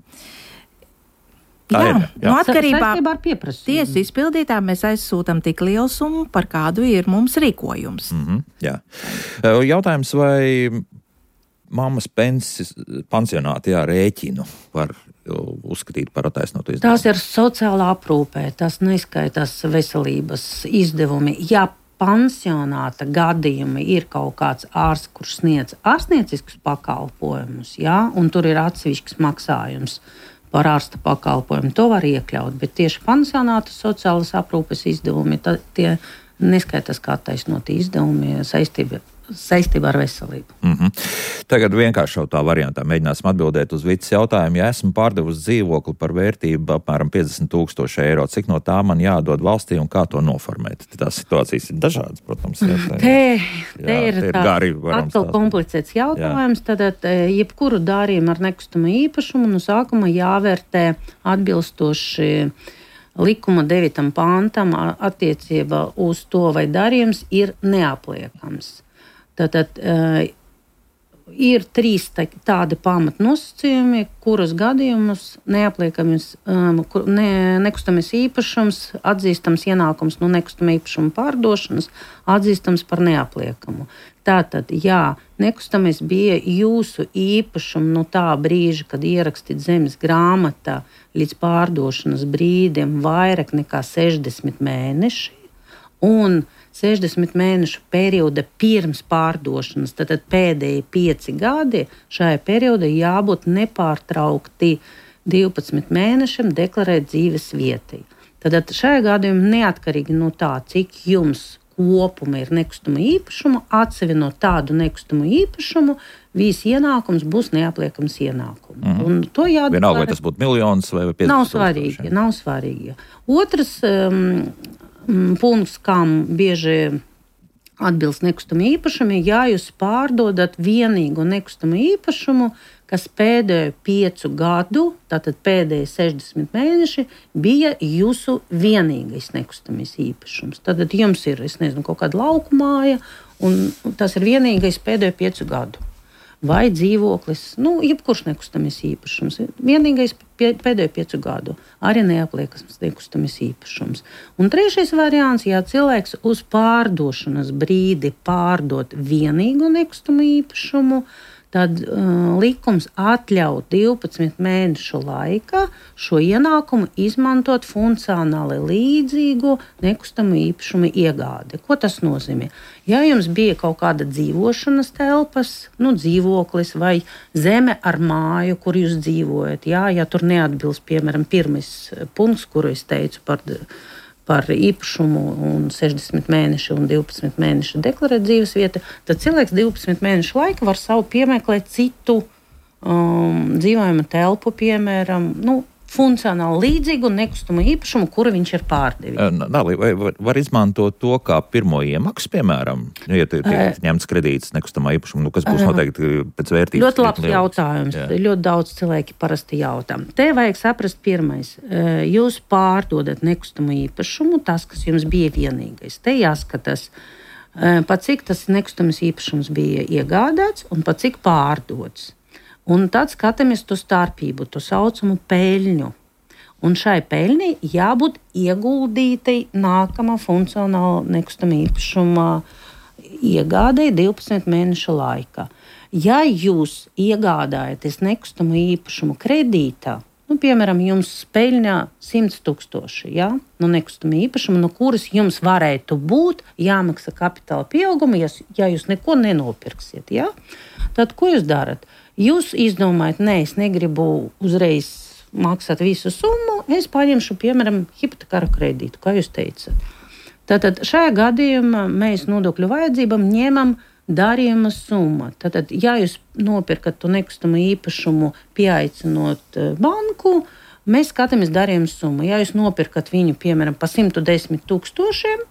[SPEAKER 1] Atkarībā no tiesu izpildītājā mēs aizsūtam tik lielu summu, par kādu ir mums rīkojums.
[SPEAKER 2] Jā. Jautājums, vai mammas pansionāti rēķinu var uzskatīt par attaisnotu izdevumu?
[SPEAKER 3] Tās ir sociālā aprūpē, tas neskaitās veselības izdevumi. Ja pansionāta gadījumi ir kaut kāds ārsts, kurš sniedz ārstnieciskus pakalpojumus, un tur ir atsevišķs maksājums par ārsta pakalpojumu, to var iekļaut, bet tieši pansionāta sociālas aprūpes izdevumi, tie neskaitās kā attaisnoti izdevumi saistībā ar veselību.
[SPEAKER 2] Tagad vienkāršotā variantā mēģināsim atbildēt uz Vitas jautājumu. Ja esmu pārdevusi dzīvokli par vērtību apmēram 50,000 eiro, cik no tā man jādod valstī un kā to noformēt? Tās situācijas ir dažādas, protams.
[SPEAKER 3] Te ir atkal komplicēts jautājums. Tad jebkuru darījumu ar nekustamo īpašumu no sākuma jāvērtē atbilstoši likuma 9. pantam attiecībā uz to, vai darījums ir neapliekams. Tātad ir 3 tādi pamatnosacījumi, kuros gadījumus nekustamies īpašums, atzīstams ienākums no nekustama īpašuma pārdošanas, atzīstams par neapliekamu. Tātad, ja nekustamies bija jūsu īpašumu no tā brīža, kad ierakstīt zemes grāmatā līdz pārdošanas brīdim vairāk nekā 60 mēneši un 60 mēnešu perioda pirms pārdošanas, tad pēdējie 5 gadi šajā periodā jābūt nepārtraukti 12 mēnešiem deklarēt dzīves vietai. Tad šajā gadījumā neatkarīgi no tā, cik jums kopuma ir nekustama īpašuma, atsevišķi tādu nekustamo īpašumu, viss ienākums būs neapliekams ienākums. Un to jādara.
[SPEAKER 2] Vienalga, vai tas būtu miljons vai 50 000.
[SPEAKER 3] Nav svarīgi. Otrs punkts, kam bieži atbilst nekustamā īpašuma, ja jūs pārdodat vienīgo nekustamo īpašumu, kas pēdējo 5 gadu, tātad pēdējie 60 mēneši, bija jūsu vienīgais nekustamais īpašums. Tad jums ir, kaut kāda lauku māja, un tas ir vienīgais pēdējo 5 gadu. Vai dzīvoklis, jebkurš nekustamies īpašums. Vienīgais pēdējo 5 gadu arī neapliekams nekustamies īpašums. Un trešais variants, ja cilvēks uz pārdošanas brīdi pārdot vienīgu nekustamo īpašumu, tad likums atļauj 12 mēnešu laikā šo ienākumu izmantot funkcionāli līdzīgu nekustamo īpašumu iegādi. Ko tas nozīmē? Ja jums bija kaut kāda dzīvošanas telpas, dzīvoklis vai zeme ar māju, kur jūs dzīvojat, ja tur neatbilst, piemēram, pirmais punkts, kuru es teicu par īpašumu un 60 mēneši un 12 mēneši deklarēt dzīves vietu, tad cilvēks 12 mēnešu laika var savu piemeklēt citu dzīvojuma telpu, piemēram, funkcionāli līdzīgu nekustamo īpašumu, kuru viņš ir pārdevis.
[SPEAKER 2] Vai var izmantot to kā pirmo iemaksu, piemēram, ja tiek ņemts kredīts nekustamā īpašuma, kas būs noteikti pēc vērtības?
[SPEAKER 3] Ļoti labs jautājums. Ļoti daudz cilvēki parasti jautā. Te vajag saprast pirmais. Jūs pārdodat nekustamo īpašumu, tas, kas jums bija vienīgais. Te jāskatās, pa cik tas nekustamas īpašums bija iegādāts un pa cik pārdots. Un tad skatāmies to starpību, to saucamu peļņu. Un šai peļņai jābūt ieguldītai nākamā funkcionāla nekustama īpašuma iegādei 12 mēnešu laikā. Ja jūs iegādājaties nekustamo īpašumu kredītā, piemēram, jums peļņā 100 000, no nekustama īpašuma, no kuras jums varētu būt jāmaksā kapitāla pieauguma, ja jūs neko nenopirksiet. Tad ko jūs darat? Jūs izdomājat, es negribu uzreiz maksāt visu summu, es paņemšu, piemēram, hipotekāru kredītu, kā jūs teicat. Tātad šajā gadījumā mēs nodokļu vajadzībām ņemam darījuma summu. Tātad, ja jūs nopirkat to nekustamo īpašumu pieaicinot banku, mēs skatāmies darījuma summu. Ja jūs nopirkat viņu, piemēram, pa 110 000,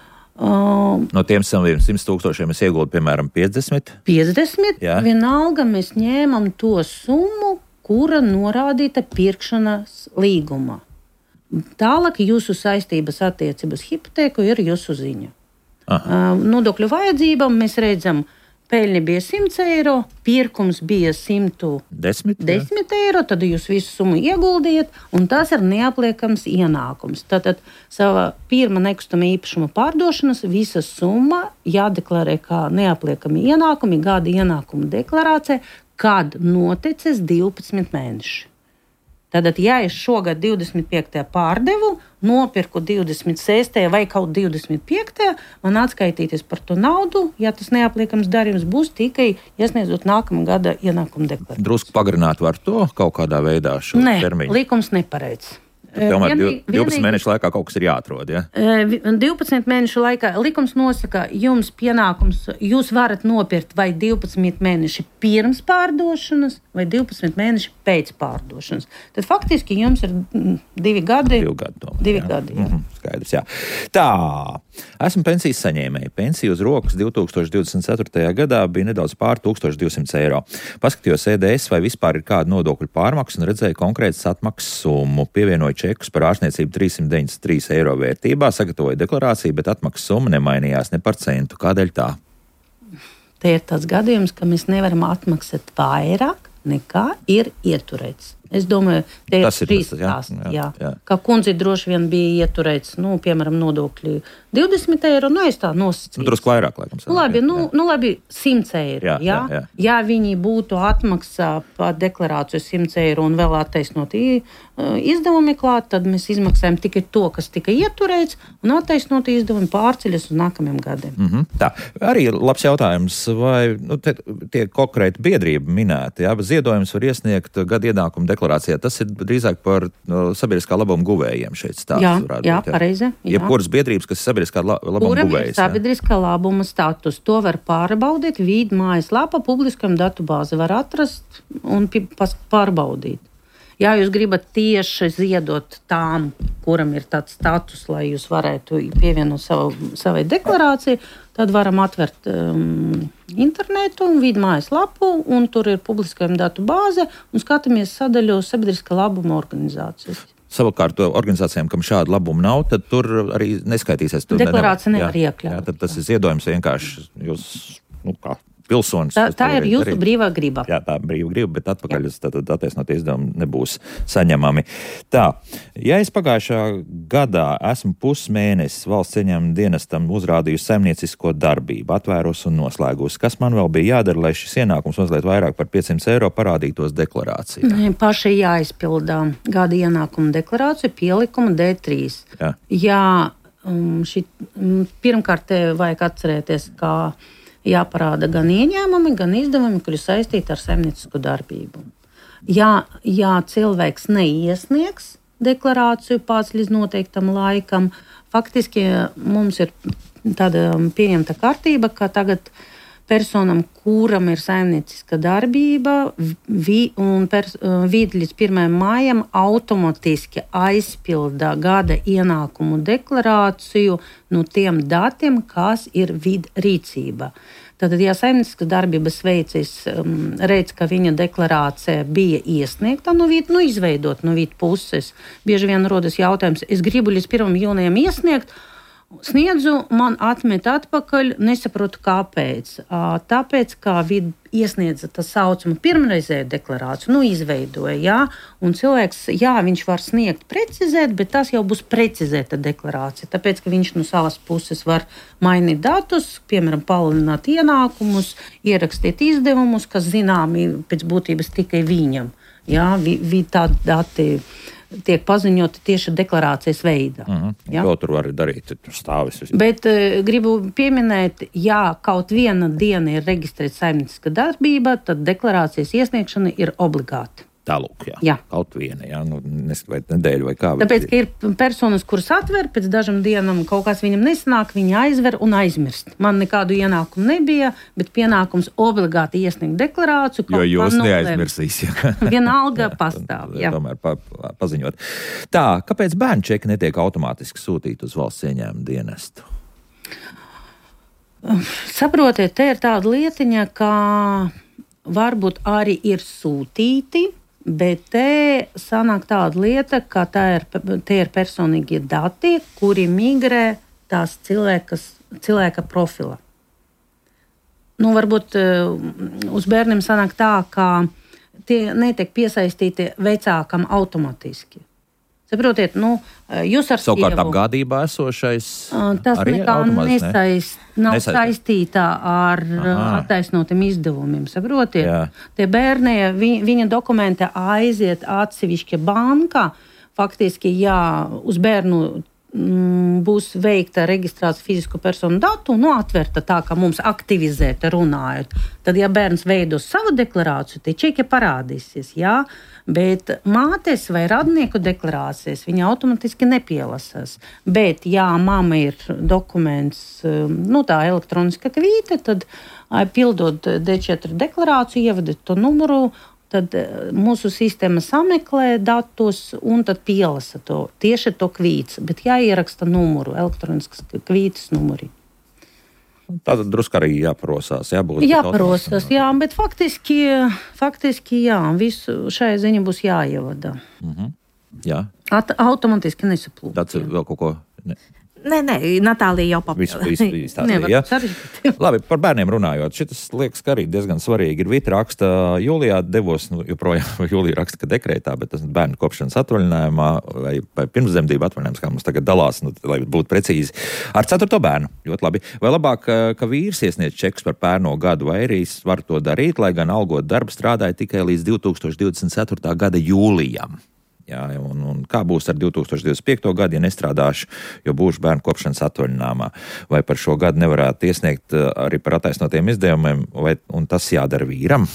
[SPEAKER 2] no tiem 100 000 es ieguldu, piemēram, 50.
[SPEAKER 3] Vienalga mēs ņēmam to summu, kura norādīta pirkšanas līgumā. Tālāk jūsu saistības attiecības hipotēku ir jūsu ziņa. nodokļu vajadzībām, mēs redzam, peļņa bija 100 eiro, pirkums bija 110 eiro, tad jūs visu summu ieguldiet, un tas ir neapliekams ienākums. Tātad sava pirmā nekustama īpašuma pārdošanas visa summa jādeklarē kā neapliekami ienākumi, gada ienākuma deklarācija, kad noticis 12 mēneši. Tātad, ja es šogad 25. pārdevu, nopirku 26. vai kaut 25. man atskaitīties par to naudu, ja tas neapliekams darījums būs tikai iesniedzot nākamā gada ienākuma deklarāciju.
[SPEAKER 2] Drusku pagarināt var to kaut kādā veidā šo termiņu?
[SPEAKER 3] Nē, likums neparedz.
[SPEAKER 2] Tomēr 12 mēnešu laikā kaut kas ir jāatrod, ja?
[SPEAKER 3] 12 mēnešu laikā likums nosaka, jums pienākums, jūs varat nopirkt vai 12 mēneši pirms pārdošanas, vai 12 mēneši pēc pārdošanas. Tad faktiski jums ir 2 gadi. 2 gadi, jā.
[SPEAKER 2] Skaidrs, jā. Tā, esmu pensijas saņēmēji. Pensija uz rokas 2024. gadā bija nedaudz pār 1200 eiro. Paskatījos EDS, vai vispār ir kāda nodokļu pārmaksa un redzēju konkrētas atmaksas summu. Pievienoju čekus par ārstniecību 393 eiro vērtībā, sagatavoju deklarāciju, bet atmaksas summa nemainījās ne par centu. Kādēļ tā?
[SPEAKER 3] Te ir tāds gadījums, ka mēs nevaram atmaksāt vairāk nekā ir ieturēts. Es domāju, te ir 3 stāsti. Jā. Kā kundze droši vien bija ieturēts, piemēram, nodokļi 20 eiro, es tā nosacīju.
[SPEAKER 2] Drusku vairāk, laikam.
[SPEAKER 3] Labi, 100 eiro. Jā. Ja viņi būtu atmaksā par deklarāciju 100 eiro un vēl attaisnot izdevumi klāt, tad mēs izmaksājam tikai to, kas tika ieturēts, un attaisnot izdevumi pārceļas uz nākamajiem gadiem.
[SPEAKER 2] Tā, arī labs jautājums, vai tie konkrēti biedrība minēti, jā, bet ziedojums var iesniegt gada ienākuma deklarācijā. Tas ir drīzāk par sabiedriskā labuma guvējiem šeit stāsts.
[SPEAKER 3] Jā, pareizi.
[SPEAKER 2] Jebkuras biedrības, kas ir sabiedriskā labuma
[SPEAKER 3] kuram
[SPEAKER 2] guvējs.
[SPEAKER 3] Ir sabiedriskā labuma status. To var pārbaudīt, vīd mājaslapā, publiskam datu bāzi var atrast un pārbaudīt. Ja jūs gribat tieši ziedot tām, kuram ir tāds status, lai jūs varētu pievienot savai deklarācijai, tad varam atvērt internetu un vīd mājaslapu, un tur ir publiskajam datu bāze, un skatāmies sadaļu sabiedriskā labuma organizācijas.
[SPEAKER 2] Savukārt organizācijām, kam šāda labuma nav, tad tur arī neskaitīsies.
[SPEAKER 3] Deklarācija nevar iekļaut.
[SPEAKER 2] Jā, tad tas ir ziedojums vienkārši jūs, kā pilsonis.
[SPEAKER 3] Tā ir jūsu brīvā griba.
[SPEAKER 2] Jā, tā brīvā griba, bet atpakaļ attaisnot izdevumi nebūs saņemami. Tā, ja es pagājušā gadā esmu pusmēnesis valsts ieņēmuma dienestam uzrādījusi saimniecisko darbību, atvērusi un noslēgusi, kas man vēl bija jādara, lai šis ienākums mazliet vairāk par 500 eiro parādītos deklarācijā?
[SPEAKER 3] Paši jāizpildā gada ienākuma deklarācija pielikuma D3. Jā, pirmkārt te vajag atcerēties, kā jāparāda gan ieņēmumi, gan izdevumi, kuri saistīti ar saimniecisku darbību. Ja cilvēks neiesniegs deklarāciju pats līdz noteiktam laikam, faktiski mums ir tāda pieņemta kārtība, ka tagad personam, kuram ir saimnieciska darbība, un vīd līdz 1. mājam automatiski aizpilda gada ienākumu deklarāciju no tiem datiem, kas ir vīd rīcība. Tātad, ja saimnieciskas darbības veicis redz, ka viņa deklarācija bija iesniegta no vīd, izveidot no vīd puses, bieži vien rodas jautājums, es gribu līdz 1. jūnijam iesniegt, sniedzu, man atmet atpakaļ, nesaprotu kāpēc. Tāpēc, kā vīd iesniedza tā saucamu pirmreizēju deklarāciju, izveidoja, jā, un cilvēks, viņš var sniegt precizēt, bet tas jau būs precizēta deklarācija, tāpēc, ka viņš no savas puses var mainīt datus, piemēram, palielināt ienākumus, ierakstīt izdevumus, kas zināmi pēc būtības tikai viņam. Jā, tādi dati tiek paziņoti tieši deklarācijas veidā.
[SPEAKER 2] To tur var darīt, tur stāvis.
[SPEAKER 3] Bet gribu pieminēt, ja kaut viena diena ir reģistrēta saimnieciska darbība, tad deklarācijas iesniegšana ir obligāta.
[SPEAKER 2] Tālūk, jā. Kaut viena, jā, vai nedēļu vai kā.
[SPEAKER 3] Tāpēc, ka ir personas, kuras atver, pēc dažam dienam kaut kas viņam nesanāk, viņi aizver un aizmirst. Man nekādu ienākumu nebija, bet pienākums obligāti iesniegt deklarāciju.
[SPEAKER 2] Jo jūs neaizmirsīs.
[SPEAKER 3] Vienalga pastāv. Jā.
[SPEAKER 2] Tomēr paziņot. Tā, kāpēc bērnu čeki netiek automātiski sūtīti uz valsts ieņēmuma dienestu?
[SPEAKER 3] Saprotiet, te ir tāda lietiņa, ka varbūt arī ir sūtīti, bet te sanāk tāda lieta, ka te ir personīgie dati, kuri migrē tās cilvēkas cilvēka profila. Varbūt uz bērniem sanāk tā, ka tie netiek piesaistīti vecākam automatiski. Saprotiet, jūs ar
[SPEAKER 2] savukārt apgādībā esošais
[SPEAKER 3] tas
[SPEAKER 2] arī
[SPEAKER 3] nekā nav saistītā ar attaisnotiem izdevumiem. Saprotiet, tie bērni, viņa dokumenti aiziet atsevišķi bankā. Faktiski, uz bērnu būs veikta reģistrācija fizisko personu datu, atverta tā, kā mums aktivizēta runājot. Tad, ja bērns veidos savu deklarāciju, tie čeki parādīsies, bet mātes vai radnieku deklarācijas viņa automatiski nepielasās. Bet, ja mamma ir dokuments, tā elektroniska kvīte, tad pildot D4 deklarāciju, ievadiet to numuru, tad mūsu sistēma sameklē datus un tad pielasa tieši to kvīts, bet jāieraksta numuru, elektroniskas kvītes numuri.
[SPEAKER 2] Tātad drusku arī jāparosās, jābūt.
[SPEAKER 3] Jāparosās, bet faktiski visu šai ziņa būs jāievada.
[SPEAKER 2] Jā.
[SPEAKER 3] Automatiski nesaplūk.
[SPEAKER 2] Tāds vēl kaut ko...
[SPEAKER 1] Nē, Natālija jau
[SPEAKER 2] papildināja. Labi, par bērniem runājot. Šitas liekas, ka arī diezgan svarīgi ir. Vita raksta, jūlijā devos, joprojām Jūlija raksta, ka dekrētā, bet tas bērnu kopšanas atvaļinājumā vai pirmszemdību atvaļinājums, kā mums tagad dalās, lai būtu precīzi, ar 4. bērnu. Ļoti labi. Vai labāk, ka vīrs iesniedz čekus par pērno gadu, vai arī var to darīt, lai gan algot darbu strādāja tikai līdz 2024. gada jūlijam? Jā, un kā būs ar 2025. gadu, ja nestrādāšu, jo būšu bērnu kopšanas atvaļinājumā? Vai par šo gadu nevarētu iesniegt arī par attaisnotiem izdevumiem, un tas jādara vīram?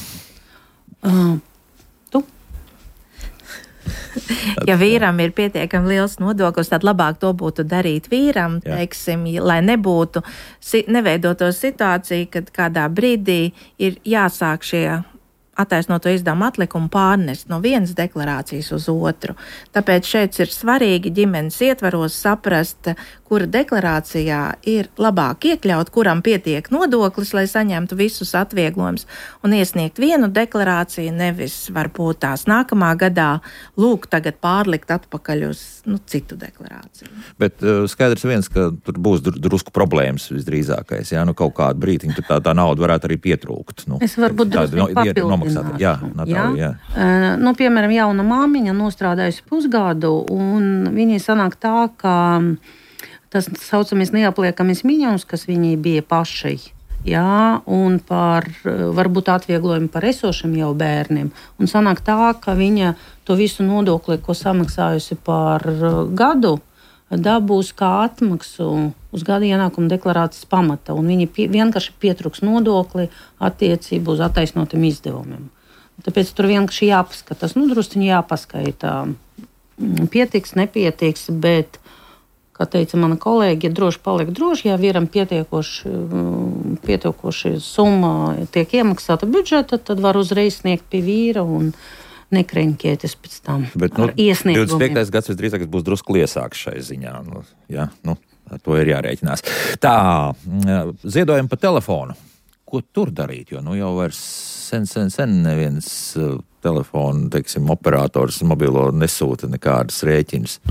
[SPEAKER 1] Ja vīram ir pietiekami liels nodoklis, tad labāk to būtu darīt vīram, teiksim, lai nebūtu, neveidotos situācija, kad kādā brīdī ir jāsāk šie attaisnoto izdevumu atlikumu pārnest no vienas deklarācijas uz otru. Tāpēc šeit ir svarīgi ģimenes ietvaros saprast, kura deklarācijā ir labāk iekļaut, kuram pietiek nodoklis, lai saņemtu visus atvieglojumus un iesniegt vienu deklarāciju, nevis varbūt tās nākamā gadā tagad pārlikt atpakaļ uz citu deklarāciju.
[SPEAKER 2] Bet skaidrs viens, ka tur būs drusku problēmas visdrīzākais, kaut kādu brītiņu, tur tā nauda varētu arī pietrūkt.
[SPEAKER 3] Es varbūt drusku papildināšu. Piemēram, jauna māmiņa nostrādājusi pusgadu, un viņai sanāk tā, ka tas saucamies neapliekamies minimums, kas viņai bija pašai, un par varbūt atvieglojumu par esošiem jau bērniem. Un sanāk tā, ka viņa to visu nodokli, ko samaksājusi par gadu, dabūs kā atmaksu uz gada ienākuma deklarācijas pamata, un viņi vienkārši pietrūks nodokli attiecību uz attaisnotiem izdevumiem. Tāpēc tur vienkārši jāpaskatās, drusciņi jāpaskaitā. Pietiks, nepietiks, bet, kā teica mana kolēģi, ja droši paliek droši, ja vīram pietiekoši summa tiek iemaksāta budžeta, tad var uzreiz sniegt pie vīra un nekreņķēties pēc tam.
[SPEAKER 2] Bet, ar iesniegumiem. 25. gads visdrīzāk būs drusku liesāks šai ziņā. Ar to ir jārēķinās. Tā, ziedojumi pa telefonu. Ko tur darīt? Jo jau vairs sen neviens telefonu, operators mobilo nesūta nekādas rēķinas.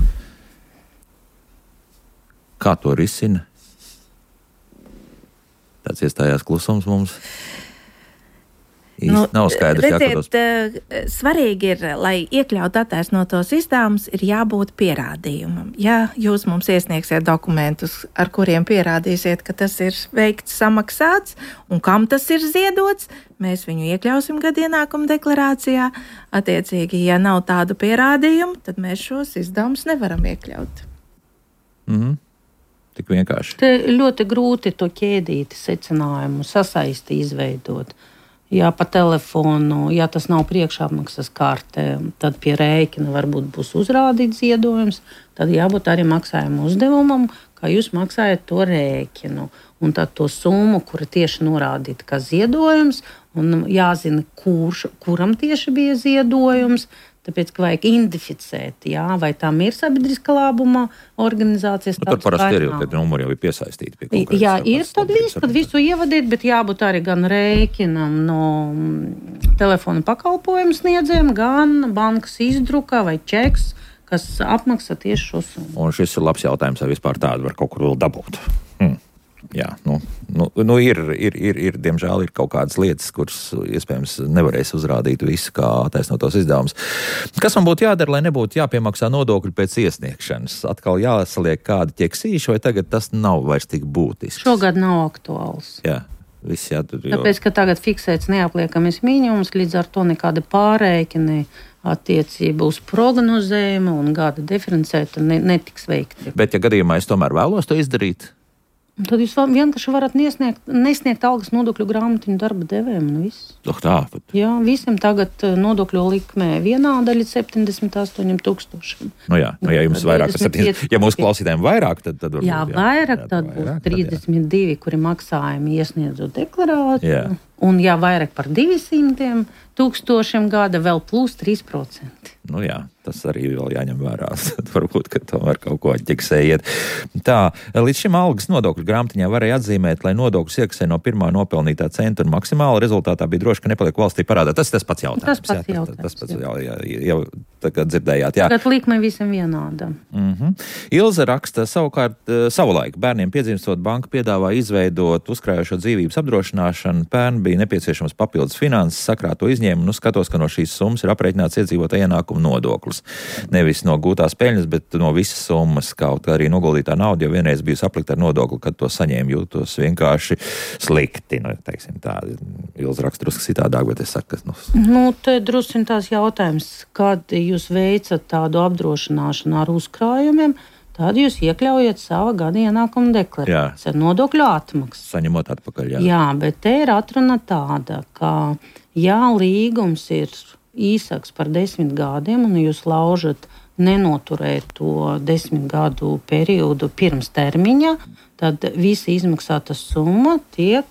[SPEAKER 2] Kā to risina? Tāds iestājās klusums mums. Nav skaidrs,
[SPEAKER 1] redziet, svarīgi ir, lai iekļaut attaisnotos izdevumus, ir jābūt pierādījumam. Ja jūs mums iesniegsiet dokumentus, ar kuriem pierādīsiet, ka tas ir veikts, samaksāts un kam tas ir ziedots, mēs viņu iekļausim gada ienākuma deklarācijā. Attiecīgi, ja nav tādu pierādījumu, tad mēs šos izdevumus nevaram iekļaut.
[SPEAKER 2] Tik vienkārši.
[SPEAKER 3] Te ļoti grūti to ķēdīti secinājumu sasaisti izveidot. Ja pa telefonu, ja tas nav priekšapmaksas kartē, tad pie rēķina varbūt būs uzrādīts ziedojums, tad jābūt arī maksājuma uzdevumam, kā jūs maksājat to rēķinu. Un tad to summu, kura tieši norādīta kā ziedojums, un jāzina, kuram tieši bija ziedojums, tāpēc, ka vajag identificēt, vai tam ir sabiedriska labuma organizācijas.
[SPEAKER 2] Tur parasti ir, jo numuri jau ir piesaistīti.
[SPEAKER 3] Jā, ir, tad visu ievadiet, bet jābūt arī gan rēķinam no telefona pakalpojumu sniedzējiem, gan bankas izdruka vai čeks, kas apmaksā tieši šo summu.
[SPEAKER 2] Un šis ir labs jautājums, vai vispār tādu var kaut kur vēl dabūt. Jā, ir, diemžēl, ir kaut kādas lietas, kuras iespējams nevarēs uzrādīt visu kā attaisnotos izdevumus. Kas man būtu jādara, lai nebūtu jāpiemaksā nodokļi pēc iesniegšanas? Atkal jāsaliek kādi ķeksīši, vai tagad tas nav vairs tik būtisks?
[SPEAKER 3] Šogad nav aktuāls.
[SPEAKER 2] Jā. Visi jādara,
[SPEAKER 3] Tāpēc, ka tagad fiksēts neapliekamies minimums, līdz ar to nekāda pārreikini attiecība uz prognozējumu un gada diferencēta netiks veikti.
[SPEAKER 2] Bet, ja gadījumā es tomēr vēlos to izdarīt,
[SPEAKER 3] tad jūs vienkārši varat nesniegt algas nodokļu grāmatiņu darba devējiem un viss. Jā, visiem tagad nodokļu likmē vienāda līdz 78 000.
[SPEAKER 2] Ja jums vairāk, ja mūsu klausītājiem vairāk, tad varbūt.
[SPEAKER 3] Jā, vairāk, tad būs 32, kuri maksājumi iesniedzot deklarāciju.
[SPEAKER 2] Jā.
[SPEAKER 3] Un ja vairāk par 200 000 gada, vēl plus 3%.
[SPEAKER 2] Jā, tas arī vēl jāņem vērā. Tad varbūt, ka tomēr kaut ko ķeksējiet. Tā, līdz šim algas nodokļu grāmatiņā varēja atzīmēt, lai nodokļus iekasē no pirmā nopelnītā centa un maksimāli rezultātā bija droši, ka nepaliek valstī parādā. Tas ir tas pats jautājums. Tas pats jau tā kā dzirdējāt. Jā.
[SPEAKER 3] Tagad likme visam vienāda.
[SPEAKER 2] Ilze raksta, savulaik bērniem piedzimstot banka piedāvā izveidot uzkrājošo dzīvības apdrošināšanu. Pērn bija nepieciešams papildus finanses, sakrāto izņēmumu, skatos, ka no šīs summas ir aprēķināts iedzīvotāja ienākuma nodoklis. Nevis no gūtās peļņas, bet no visas summas, kaut arī noguldītā nauda jau vienreiz bijusi aplikta ar nodokli, kad to saņēma, jūtos vienkārši slikti. Teiksim tā, Ilze raksta drusku citādāk, bet es saku, ka...
[SPEAKER 3] te drusku tās jautājums, kad jūs veicat tādu apdrošināšanu ar uzkrājumiem, tad jūs iekļaujat sava gada ienākuma deklarāciju ar nodokļu atmaksu.
[SPEAKER 2] Saņemot atpakaļ,
[SPEAKER 3] Jā, bet te ir atruna tāda, ka līgums ir īsāks par 10 gadiem un jūs laužat nenoturēt to 10 gadu periodu pirms termiņa, tad visa izmaksāta summa tiek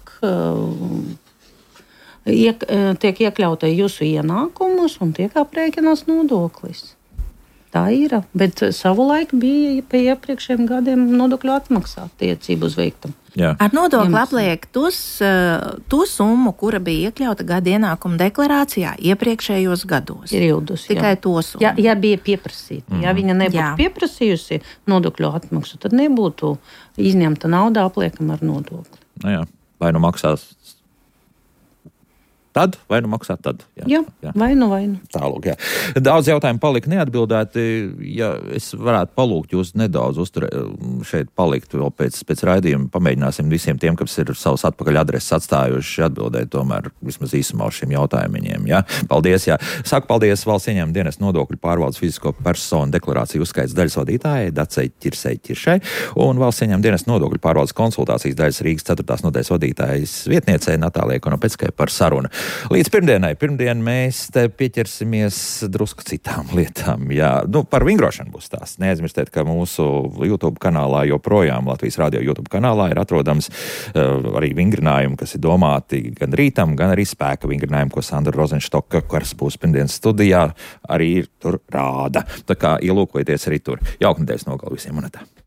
[SPEAKER 3] iekļauta jūsu ienākumus un tiek aprēķināts nodoklis. Tā ir, bet savulaik bija pie iepriekšējiem gadiem nodokļu atmaksā attiecību uz veiktam.
[SPEAKER 2] Jā.
[SPEAKER 1] Ar nodokli apliek to summu, kura bija iekļauta gada ienākuma deklarācijā iepriekšējos gados.
[SPEAKER 3] Ir ildus,
[SPEAKER 1] tikai to summu.
[SPEAKER 3] Ja bija pieprasīta. Ja viņa nebūtu pieprasījusi nodokļu atmaksu, tad nebūtu izņemta nauda apliekama ar nodokli.
[SPEAKER 2] Vai nu maksās tad, vai nu maksā tad?
[SPEAKER 3] Jā. Vai nu.
[SPEAKER 2] Tālūk, jā. Daudz jautājumu palika neatbildēti. Ja es varētu palūgt jūs nedaudz šeit palikt vēl pēc raidījuma, pamēģināsim visiem tiem, kas ir savus atpakaļ adreses atstājuši, atbildēt tomēr vismaz īsumā uz šiem jautājumiem. Jā. Paldies, jā. Saku paldies Valsts ieņēmuma dienesta nodokļu pārvaldes fizisko personu deklarāciju uzskaits daļas vadītājai Dacei Ķirsei un Valsts ieņēmuma dienesta nodokļu pārvaldes konsultācijas daļas Rīgas 4. nodaļas vadītājas vietniecei Natālijai Konopeckai par sarunu. Līdz pirmdien mēs te pieķersimies drusku citām lietām. Jā, par vingrošanu būs stāsts. Neaizmirstiet, ka mūsu YouTube kanālā joprojām, Latvijas radio YouTube kanālā, ir atrodams arī vingrinājumi, kas ir domāti gan rītam, gan arī spēka vingrinājumi, ko Sandra Rozenštoka, kas būs pirmdienas studijā, arī tur rāda. Tā kā ielūkojieties arī tur. Jauka nedēļas nogalu visiem, un tā.